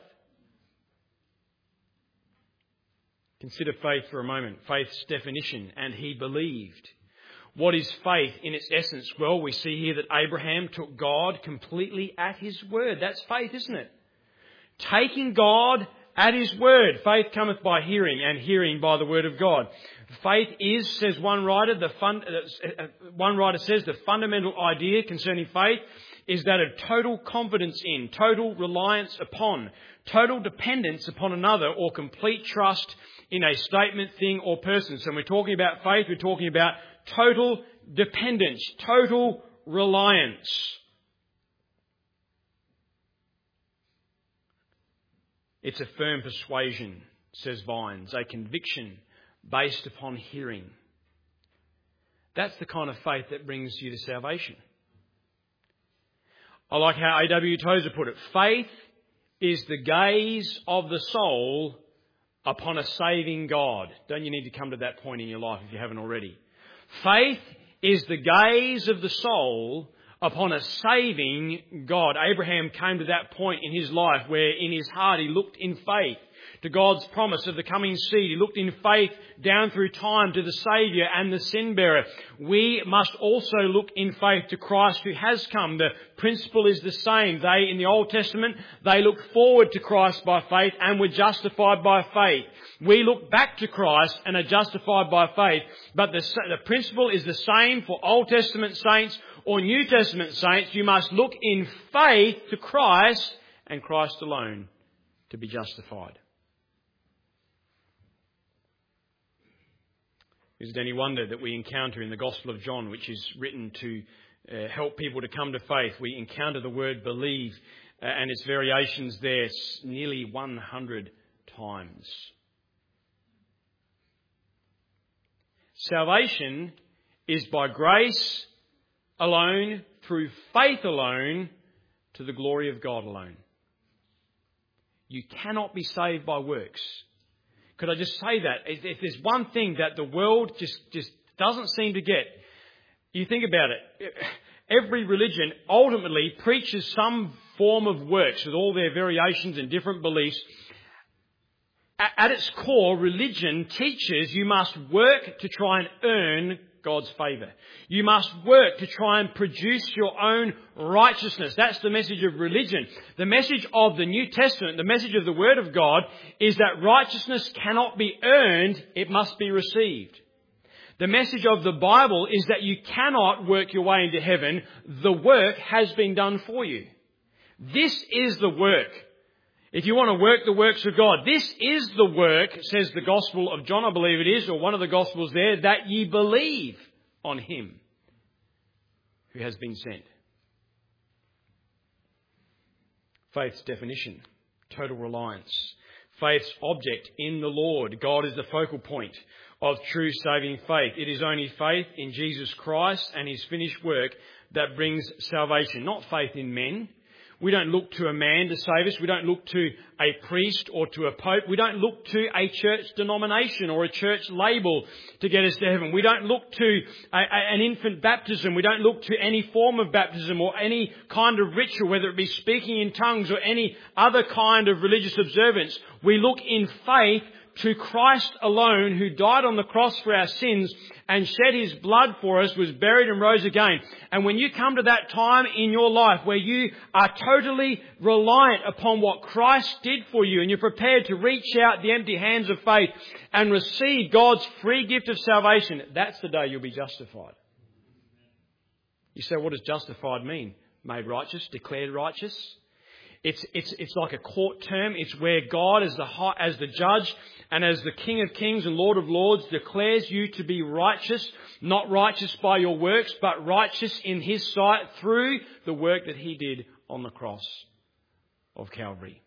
Consider faith for a moment. Faith's definition. And he believed. What is faith in its essence? Well, we see here that Abraham took God completely at his word. That's faith, isn't it? Taking God at his word. Faith cometh by hearing, and hearing by the word of God. Faith is, says one writer, the fun, uh, one writer says the fundamental idea concerning faith is that of total confidence in, total reliance upon, total dependence upon another, or complete trust in a statement, thing, or person. So when we're talking about faith, we're talking about total dependence, total reliance. It's a firm persuasion, says Vines, a conviction based upon hearing. That's the kind of faith that brings you to salvation. I like how A W Tozer put it. Faith is the gaze of the soul upon a saving God. Don't you need to come to that point in your life if you haven't already? Faith is the gaze of the soul upon a saving God. Abraham came to that point in his life where in his heart he looked in faith to God's promise of the coming seed. He looked in faith down through time to the Saviour and the sin bearer. We must also look in faith to Christ who has come. The principle is the same. They, in the Old Testament, they looked forward to Christ by faith and were justified by faith. We look back to Christ and are justified by faith. But the, the principle is the same for Old Testament saints or New Testament saints. You must look in faith to Christ and Christ alone to be justified. Is it any wonder that we encounter in the Gospel of John, which is written to uh, help people to come to faith, we encounter the word believe uh, and its variations there nearly one hundred times. Salvation is by grace alone, through faith alone, to the glory of God alone. You cannot be saved by works. Could I just say that? If there's one thing that the world just, just doesn't seem to get, you think about it. Every religion ultimately preaches some form of works with all their variations and different beliefs. At its core, religion teaches you must work to try and earn God's favour. You must work to try and produce your own righteousness. That's the message of religion. The message of the New Testament, the message of the Word of God, is that righteousness cannot be earned, it must be received. The message of the Bible is that you cannot work your way into heaven. The work has been done for you. This is the work. If you want to work the works of God, this is the work, says the Gospel of John, I believe it is, or one of the Gospels there, that ye believe on him who has been sent. Faith's definition, total reliance. Faith's object in the Lord. God is the focal point of true saving faith. It is only faith in Jesus Christ and his finished work that brings salvation, not faith in men. We don't look to a man to save us. We don't look to a priest or to a pope. We don't look to a church denomination or a church label to get us to heaven. We don't look to a, a, an infant baptism. We don't look to any form of baptism or any kind of ritual, whether it be speaking in tongues or any other kind of religious observance. We look in faith to Christ alone, who died on the cross for our sins and shed his blood for us, was buried and rose again. And when you come to that time in your life where you are totally reliant upon what Christ did for you, and you're prepared to reach out the empty hands of faith and receive God's free gift of salvation, that's the day you'll be justified. You say, what does justified mean? Made righteous, declared righteous. It's, it's, it's like a court term. It's where God as the, as the judge and as the King of Kings and Lord of Lords declares you to be righteous, not righteous by your works, but righteous in his sight through the work that he did on the cross of Calvary.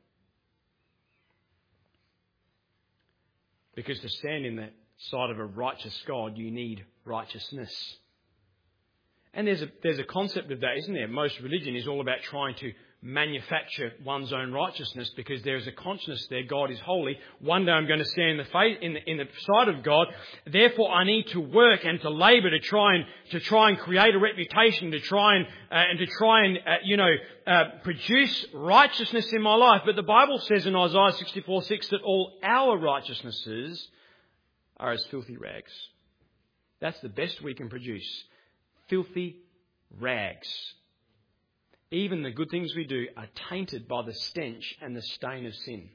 Because to stand in the sight of a righteous God, you need righteousness. And there's a, there's a concept of that, isn't there? Most religion is all about trying to manufacture one's own righteousness, because there is a consciousness there. God is holy. One day I'm going to stand in the faith in the, in the sight of God. Therefore, I need to work and to labour to try and to try and create a reputation, to try and uh, and to try and uh, you know uh, produce righteousness in my life. But the Bible says in Isaiah sixty-four six that all our righteousnesses are as filthy rags. That's the best we can produce. Filthy rags. Even the good things we do are tainted by the stench and the stain of sin.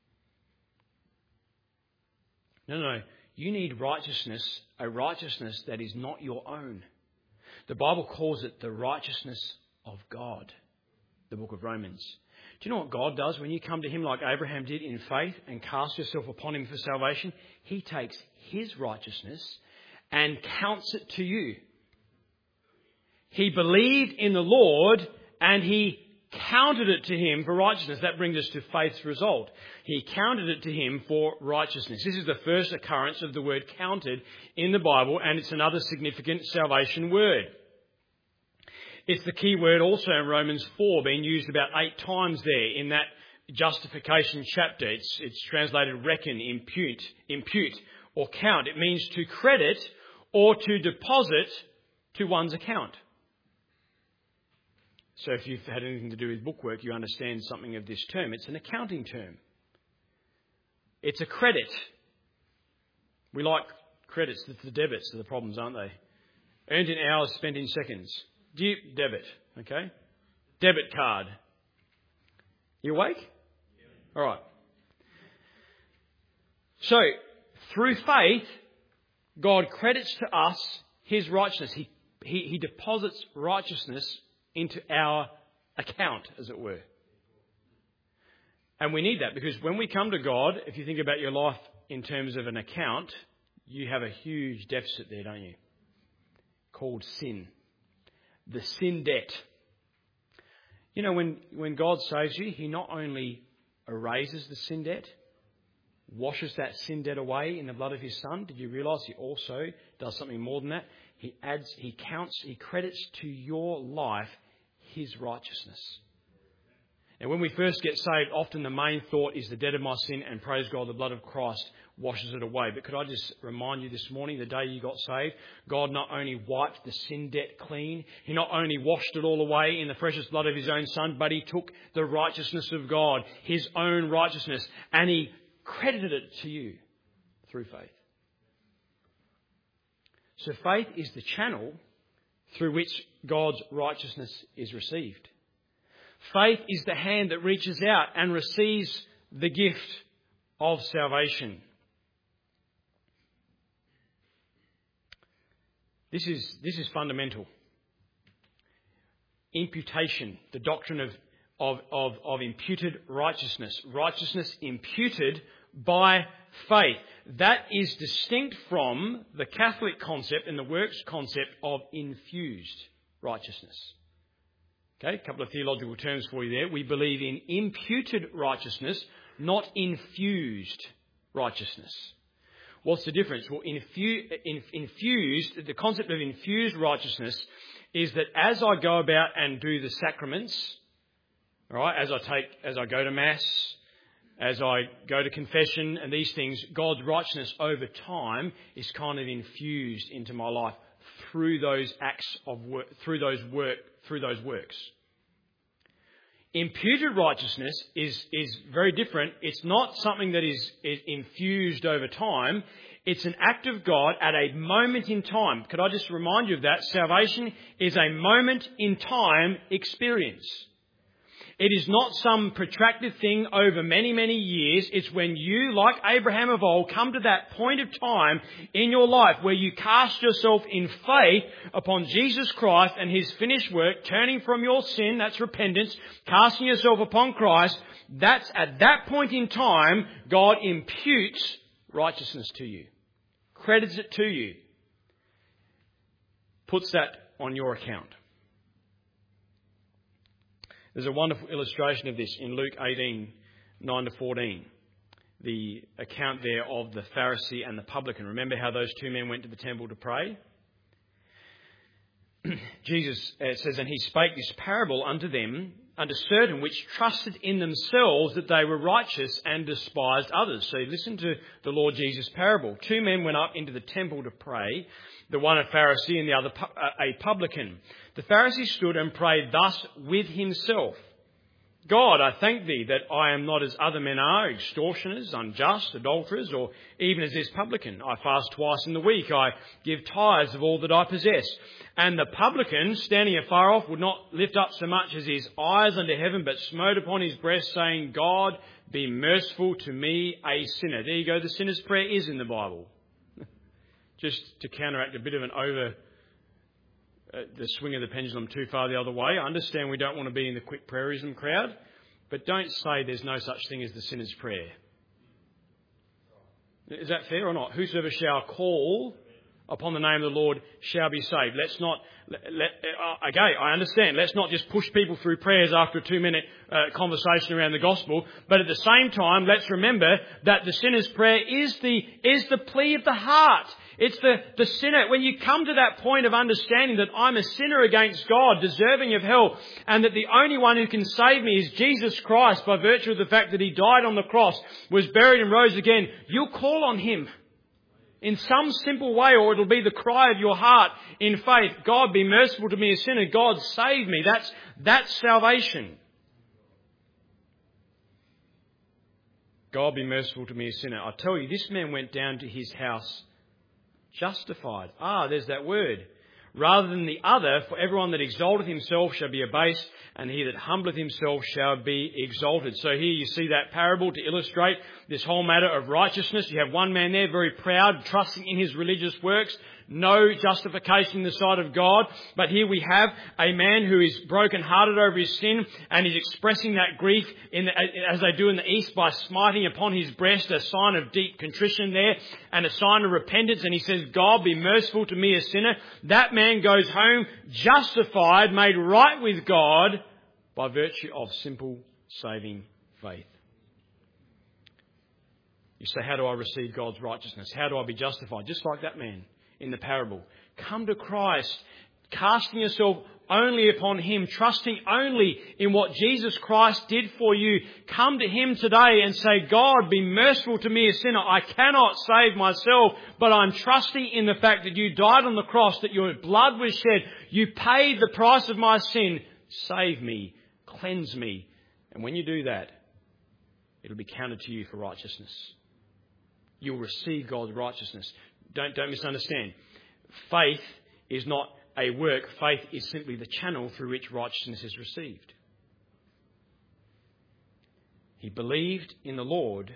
No, no. You need righteousness, a righteousness that is not your own. The Bible calls it the righteousness of God, the book of Romans. Do you know what God does when you come to him like Abraham did in faith and cast yourself upon him for salvation? He takes his righteousness and counts it to you. He believed in the Lord and he counted it to him for righteousness. That brings us to faith's result. He counted it to him for righteousness. This is the first occurrence of the word counted in the Bible, and it's another significant salvation word. It's the key word also in Romans four, being used about eight times there in that justification chapter. It's, it's translated reckon, impute, impute, or count. It means to credit or to deposit to one's account. So if you've had anything to do with bookwork, you understand something of this term. It's an accounting term. It's a credit. We like credits. The debits are the problems, aren't they? Earned in hours, spent in seconds. Due debit, okay? Debit card. You awake? Yeah. All right. So, through faith, God credits to us his righteousness. He, he, he deposits righteousness into our account, as it were. And we need that, because when we come to God, if you think about your life in terms of an account, you have a huge deficit there, don't you? Called sin. The sin debt. You know, when, when God saves you, he not only erases the sin debt, washes that sin debt away in the blood of his Son. Did you realise he also does something more than that? He adds, he counts, he credits to your life his righteousness. And when we first get saved, often the main thought is the debt of my sin, and praise God, the blood of Christ washes it away. But could I just remind you this morning, the day you got saved, God not only wiped the sin debt clean, he not only washed it all away in the precious blood of his own Son, but he took the righteousness of God, his own righteousness, and he credited it to you through faith. So faith is the channel through which God's righteousness is received. Faith is the hand that reaches out and receives the gift of salvation. This is, this is fundamental. Imputation, the doctrine of, of, of, of imputed righteousness. Righteousness imputed by faith. That is distinct from the Catholic concept and the works concept of infused righteousness. Okay, a couple of theological terms for you there. We believe in imputed righteousness, not infused righteousness. What's the difference? Well, infu- in, infused, the concept of infused righteousness is that as I go about and do the sacraments, all right, as I take, as I go to Mass, as I go to confession and these things, God's righteousness over time is kind of infused into my life through those acts of work, through those work, through those works. Imputed righteousness is, is very different. It's not something that is, is infused over time. It's an act of God at a moment in time. Could I just remind you of that? Salvation is a moment in time experience. It is not some protracted thing over many, many years. It's when you, like Abraham of old, come to that point of time in your life where you cast yourself in faith upon Jesus Christ and his finished work, turning from your sin, that's repentance, casting yourself upon Christ. That's at that point in time, God imputes righteousness to you, credits it to you, puts that on your account. There's a wonderful illustration of this in Luke eighteen, nine to fourteen. The account there of the Pharisee and the publican. Remember how those two men went to the temple to pray? Jesus uh, says, and he spake this parable unto them, unto certain which trusted in themselves that they were righteous and despised others. So listen to the Lord Jesus' parable. Two men went up into the temple to pray, the one a Pharisee and the other a publican. The Pharisee stood and prayed thus with himself. God, I thank thee that I am not as other men are, extortioners, unjust, adulterers, or even as this publican. I fast twice in the week. I give tithes of all that I possess. And the publican, standing afar off, would not lift up so much as his eyes unto heaven, but smote upon his breast, saying, God, be merciful to me, a sinner. There you go. The sinner's prayer is in the Bible. Just to counteract a bit of an over... Uh, the swing of the pendulum too far the other way. I understand we don't want to be in the quick prayerism crowd, but don't say there's no such thing as the sinner's prayer. Is that fair or not? Whosoever shall call upon the name of the Lord shall be saved. Let's not, let, let, uh, okay, I understand. Let's not just push people through prayers after a two-minute uh, conversation around the gospel, but at the same time, let's remember that the sinner's prayer is the, is the plea of the heart. It's the, the sinner. When you come to that point of understanding that I'm a sinner against God, deserving of hell, and that the only one who can save me is Jesus Christ by virtue of the fact that he died on the cross, was buried and rose again, you'll call on him in some simple way, or it'll be the cry of your heart in faith. God, be merciful to me, a sinner. God, save me. That's, that's salvation. God, be merciful to me, a sinner. I tell you, this man went down to his house justified. Ah, there's that word. Rather than the other, for everyone that exalteth himself shall be abased, and he that humbleth himself shall be exalted. So here you see that parable to illustrate this whole matter of righteousness. You have one man there, very proud, trusting in his religious works, no justification in the sight of God. But here we have a man who is broken-hearted over his sin, and is expressing that grief in the, as they do in the East by smiting upon his breast, a sign of deep contrition there, and a sign of repentance. And he says, God, be merciful to me, a sinner. That man goes home justified, made right with God by virtue of simple saving faith. You say, how do I receive God's righteousness? How do I be justified? Just like that man in the parable. Come to Christ, casting yourself only upon him, trusting only in what Jesus Christ did for you. Come to him today and say, God, be merciful to me, a sinner. I cannot save myself, but I'm trusting in the fact that you died on the cross, that your blood was shed. You paid the price of my sin. Save me, cleanse me. And when you do that, it'll be counted to you for righteousness. You'll receive God's righteousness. Don't, don't misunderstand. Faith is not a work. Faith is simply the channel through which righteousness is received. He believed in the Lord,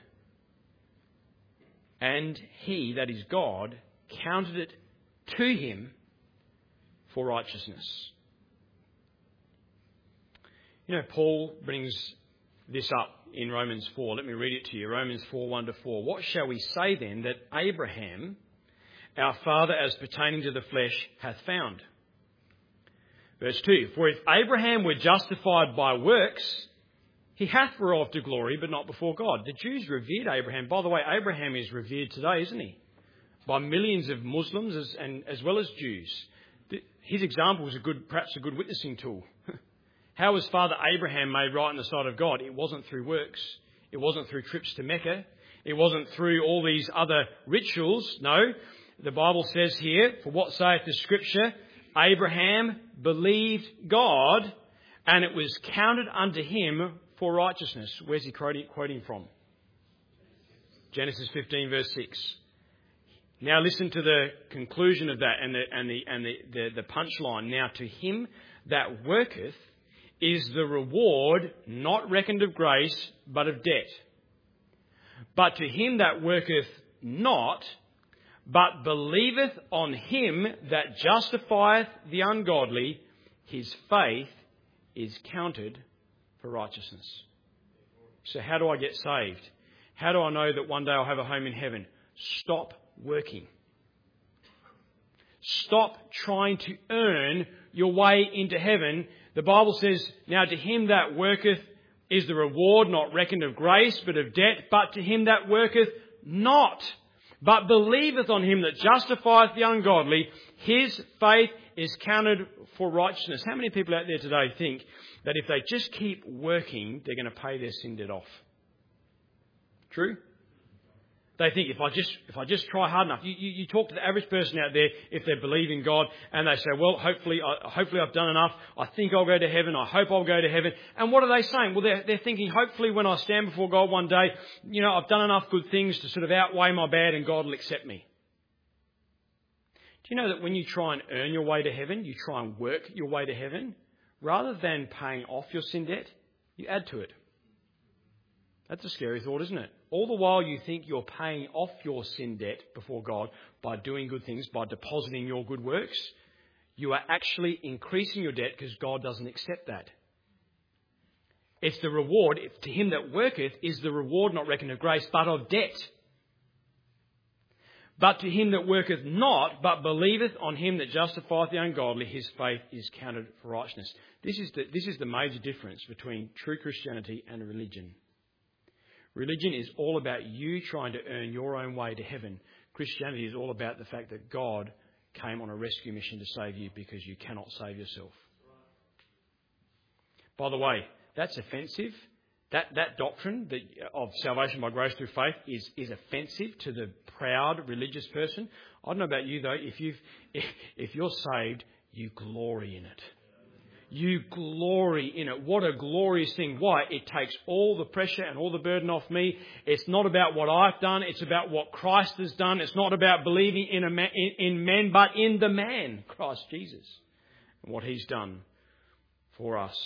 and he, that is God, counted it to him for righteousness. You know, Paul brings this up in Romans four. Let me read it to you. Romans four, one to four. What shall we say then that Abraham, our father as pertaining to the flesh, hath found? Verse two. For if Abraham were justified by works, he hath whereof to glory, but not before God. The Jews revered Abraham. By the way, Abraham is revered today, isn't he? By millions of Muslims as, and as well as Jews. His example was a good, perhaps a good witnessing tool. How was Father Abraham made right in the sight of God? It wasn't through works. It wasn't through trips to Mecca. It wasn't through all these other rituals. No, the Bible says here, for what saith the Scripture, Abraham believed God, and it was counted unto him for righteousness. Where's he quoting from? Genesis fifteen, verse six. Now listen to the conclusion of that and the and the and the, the, the punchline. Now to him that worketh is the reward not reckoned of grace, but of debt. But to him that worketh not, but believeth on him that justifieth the ungodly, his faith is counted for righteousness. So how do I get saved? How do I know that one day I'll have a home in heaven? Stop working. Stop trying to earn your way into heaven. The Bible says, now to him that worketh is the reward not reckoned of grace, but of debt. But to him that worketh not, but believeth on him that justifieth the ungodly, his faith is counted for righteousness. How many people out there today think that if they just keep working, they're going to pay their sin debt off? True? They think if I just if I just try hard enough, you, you, you talk to the average person out there if they believe in God and they say, well, hopefully, I, hopefully I've done enough. I think I'll go to heaven. I hope I'll go to heaven. And what are they saying? Well, they're, they're thinking, hopefully when I stand before God one day, you know, I've done enough good things to sort of outweigh my bad and God will accept me. Do you know that when you try and earn your way to heaven, you try and work your way to heaven, rather than paying off your sin debt, you add to it? That's a scary thought, isn't it? All the while you think you're paying off your sin debt before God by doing good things, by depositing your good works, you are actually increasing your debt because God doesn't accept that. It's the reward, if to him that worketh is the reward not reckoned of grace, but of debt. But to him that worketh not, but believeth on him that justifieth the ungodly, his faith is counted for righteousness. This is the, this is the major difference between true Christianity and religion. Religion is all about you trying to earn your own way to heaven. Christianity is all about the fact that God came on a rescue mission to save you because you cannot save yourself. By the way, that's offensive. That that doctrine that, of salvation by grace through faith is, is offensive to the proud religious person. I don't know about you though. If you've if, if you're saved, you glory in it. You glory in it. What a glorious thing. Why? It takes all the pressure and all the burden off me. It's not about what I've done. It's about what Christ has done. It's not about believing in, a man, in, in men, but in the man, Christ Jesus, and what he's done for us.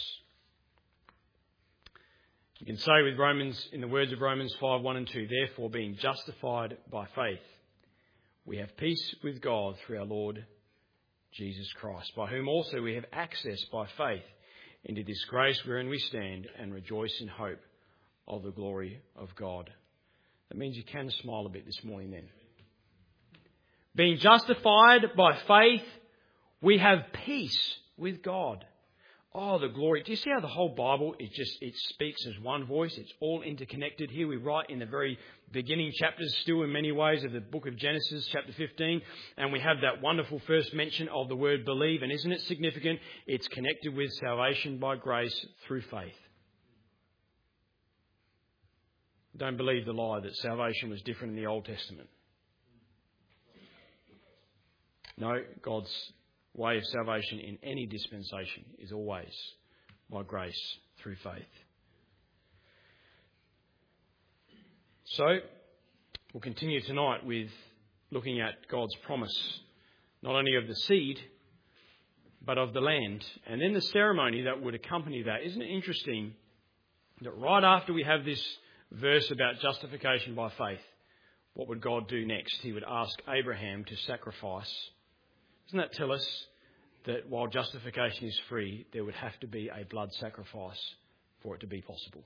You can say with Romans, in the words of Romans five, one and two, therefore being justified by faith, we have peace with God through our Lord Jesus Christ, by whom also we have access by faith into this grace wherein we stand and rejoice in hope of the glory of God. That means you can smile a bit this morning then. Being justified by faith, we have peace with God. Oh, the glory. Do you see how the whole Bible, it just, it speaks as one voice? It's all interconnected. Here we write in the very beginning chapters, still in many ways, of the book of Genesis, chapter fifteen. And we have that wonderful first mention of the word believe. And isn't it significant? It's connected with salvation by grace through faith. Don't believe the lie that salvation was different in the Old Testament. No, God's way of salvation in any dispensation is always by grace through faith. So, we'll continue tonight with looking at God's promise, not only of the seed, but of the land, and then the ceremony that would accompany that. Isn't it interesting that right after we have this verse about justification by faith, what would God do next? He would ask Abraham to sacrifice. Doesn't that tell us that while justification is free, there would have to be a blood sacrifice for it to be possible.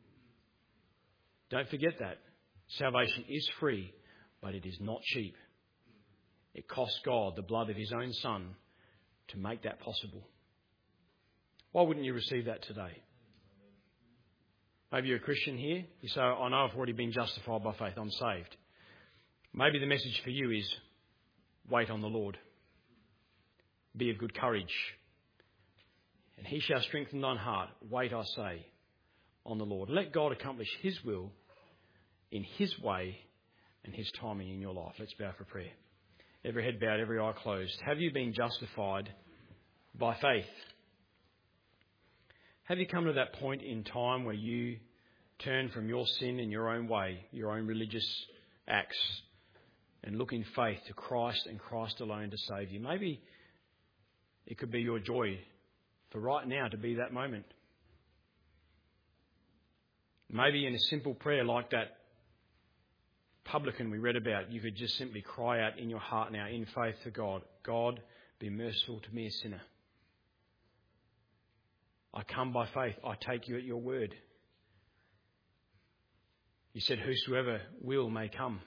Don't forget that. Salvation is free, but it is not cheap. It cost God the blood of his own Son to make that possible. Why wouldn't you receive that today? Maybe you're a Christian here. You say, I know I've already been justified by faith. I'm saved. Maybe the message for you is wait on the Lord. Be of good courage. And he shall strengthen thine heart. Wait, I say, on the Lord. Let God accomplish his will in his way and his timing in your life. Let's bow for prayer. Every head bowed, every eye closed. Have you been justified by faith? Have you come to that point in time where you turn from your sin in your own way, your own religious acts, and look in faith to Christ and Christ alone to save you? Maybe it could be your joy for right now to be that moment. Maybe in a simple prayer like that publican we read about, you could just simply cry out in your heart now in faith to God, God, be merciful to me, a sinner. I come by faith. I take you at your word. You said, whosoever will may come.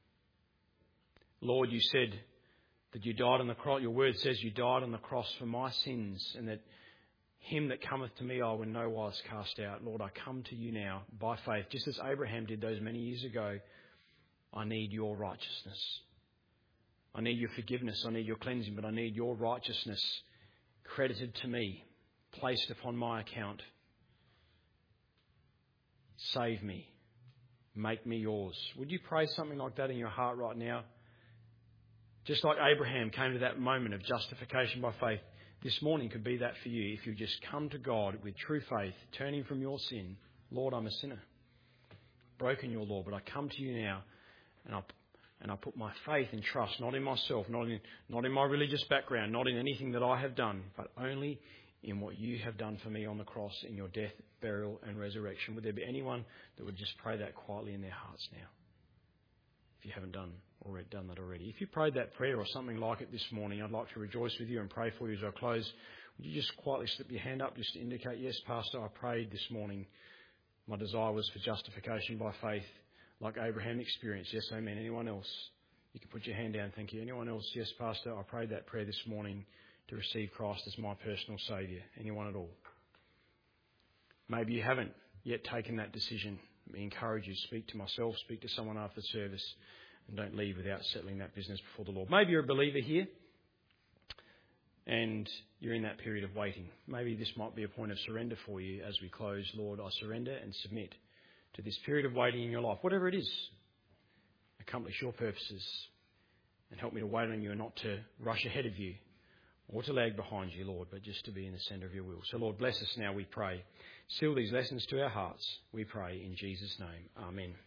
Lord, you said that you died on the cross. Your word says you died on the cross for my sins, and that him that cometh to me I will no wise cast out. Lord, I come to you now by faith, just as Abraham did those many years ago. I need your righteousness. I need your forgiveness. I need your cleansing, but I need your righteousness credited to me, placed upon my account. Save me. Make me yours. Would you pray something like that in your heart right now? Just like Abraham came to that moment of justification by faith, this morning could be that for you. If you just come to God with true faith, turning from your sin. Lord, I'm a sinner. Broken your law, but I come to you now and I and I put my faith and trust not in myself, not in not in my religious background, not in anything that I have done, but only in what you have done for me on the cross, in your death, burial and resurrection. Would there be anyone that would just pray that quietly in their hearts now? If you haven't done already done that already. If you prayed that prayer or something like it this morning, I'd like to rejoice with you and pray for you as I close. Would you just quietly slip your hand up just to indicate, yes, Pastor, I prayed this morning. My desire was for justification by faith, like Abraham experienced. Yes, amen. Anyone else? You can put your hand down. Thank you. Anyone else? Yes, Pastor, I prayed that prayer this morning to receive Christ as my personal Saviour. Anyone at all? Maybe you haven't yet taken that decision. I encourage you, speak to myself, speak to someone after service, and don't leave without settling that business before the Lord. Maybe you're a believer here and you're in that period of waiting. Maybe this might be a point of surrender for you as we close. Lord, I surrender and submit to this period of waiting in your life. Whatever it is, accomplish your purposes and help me to wait on you and not to rush ahead of you or to lag behind you, Lord, but just to be in the centre of your will. So, Lord, bless us now, we pray. Seal these lessons to our hearts, we pray in Jesus' name. Amen.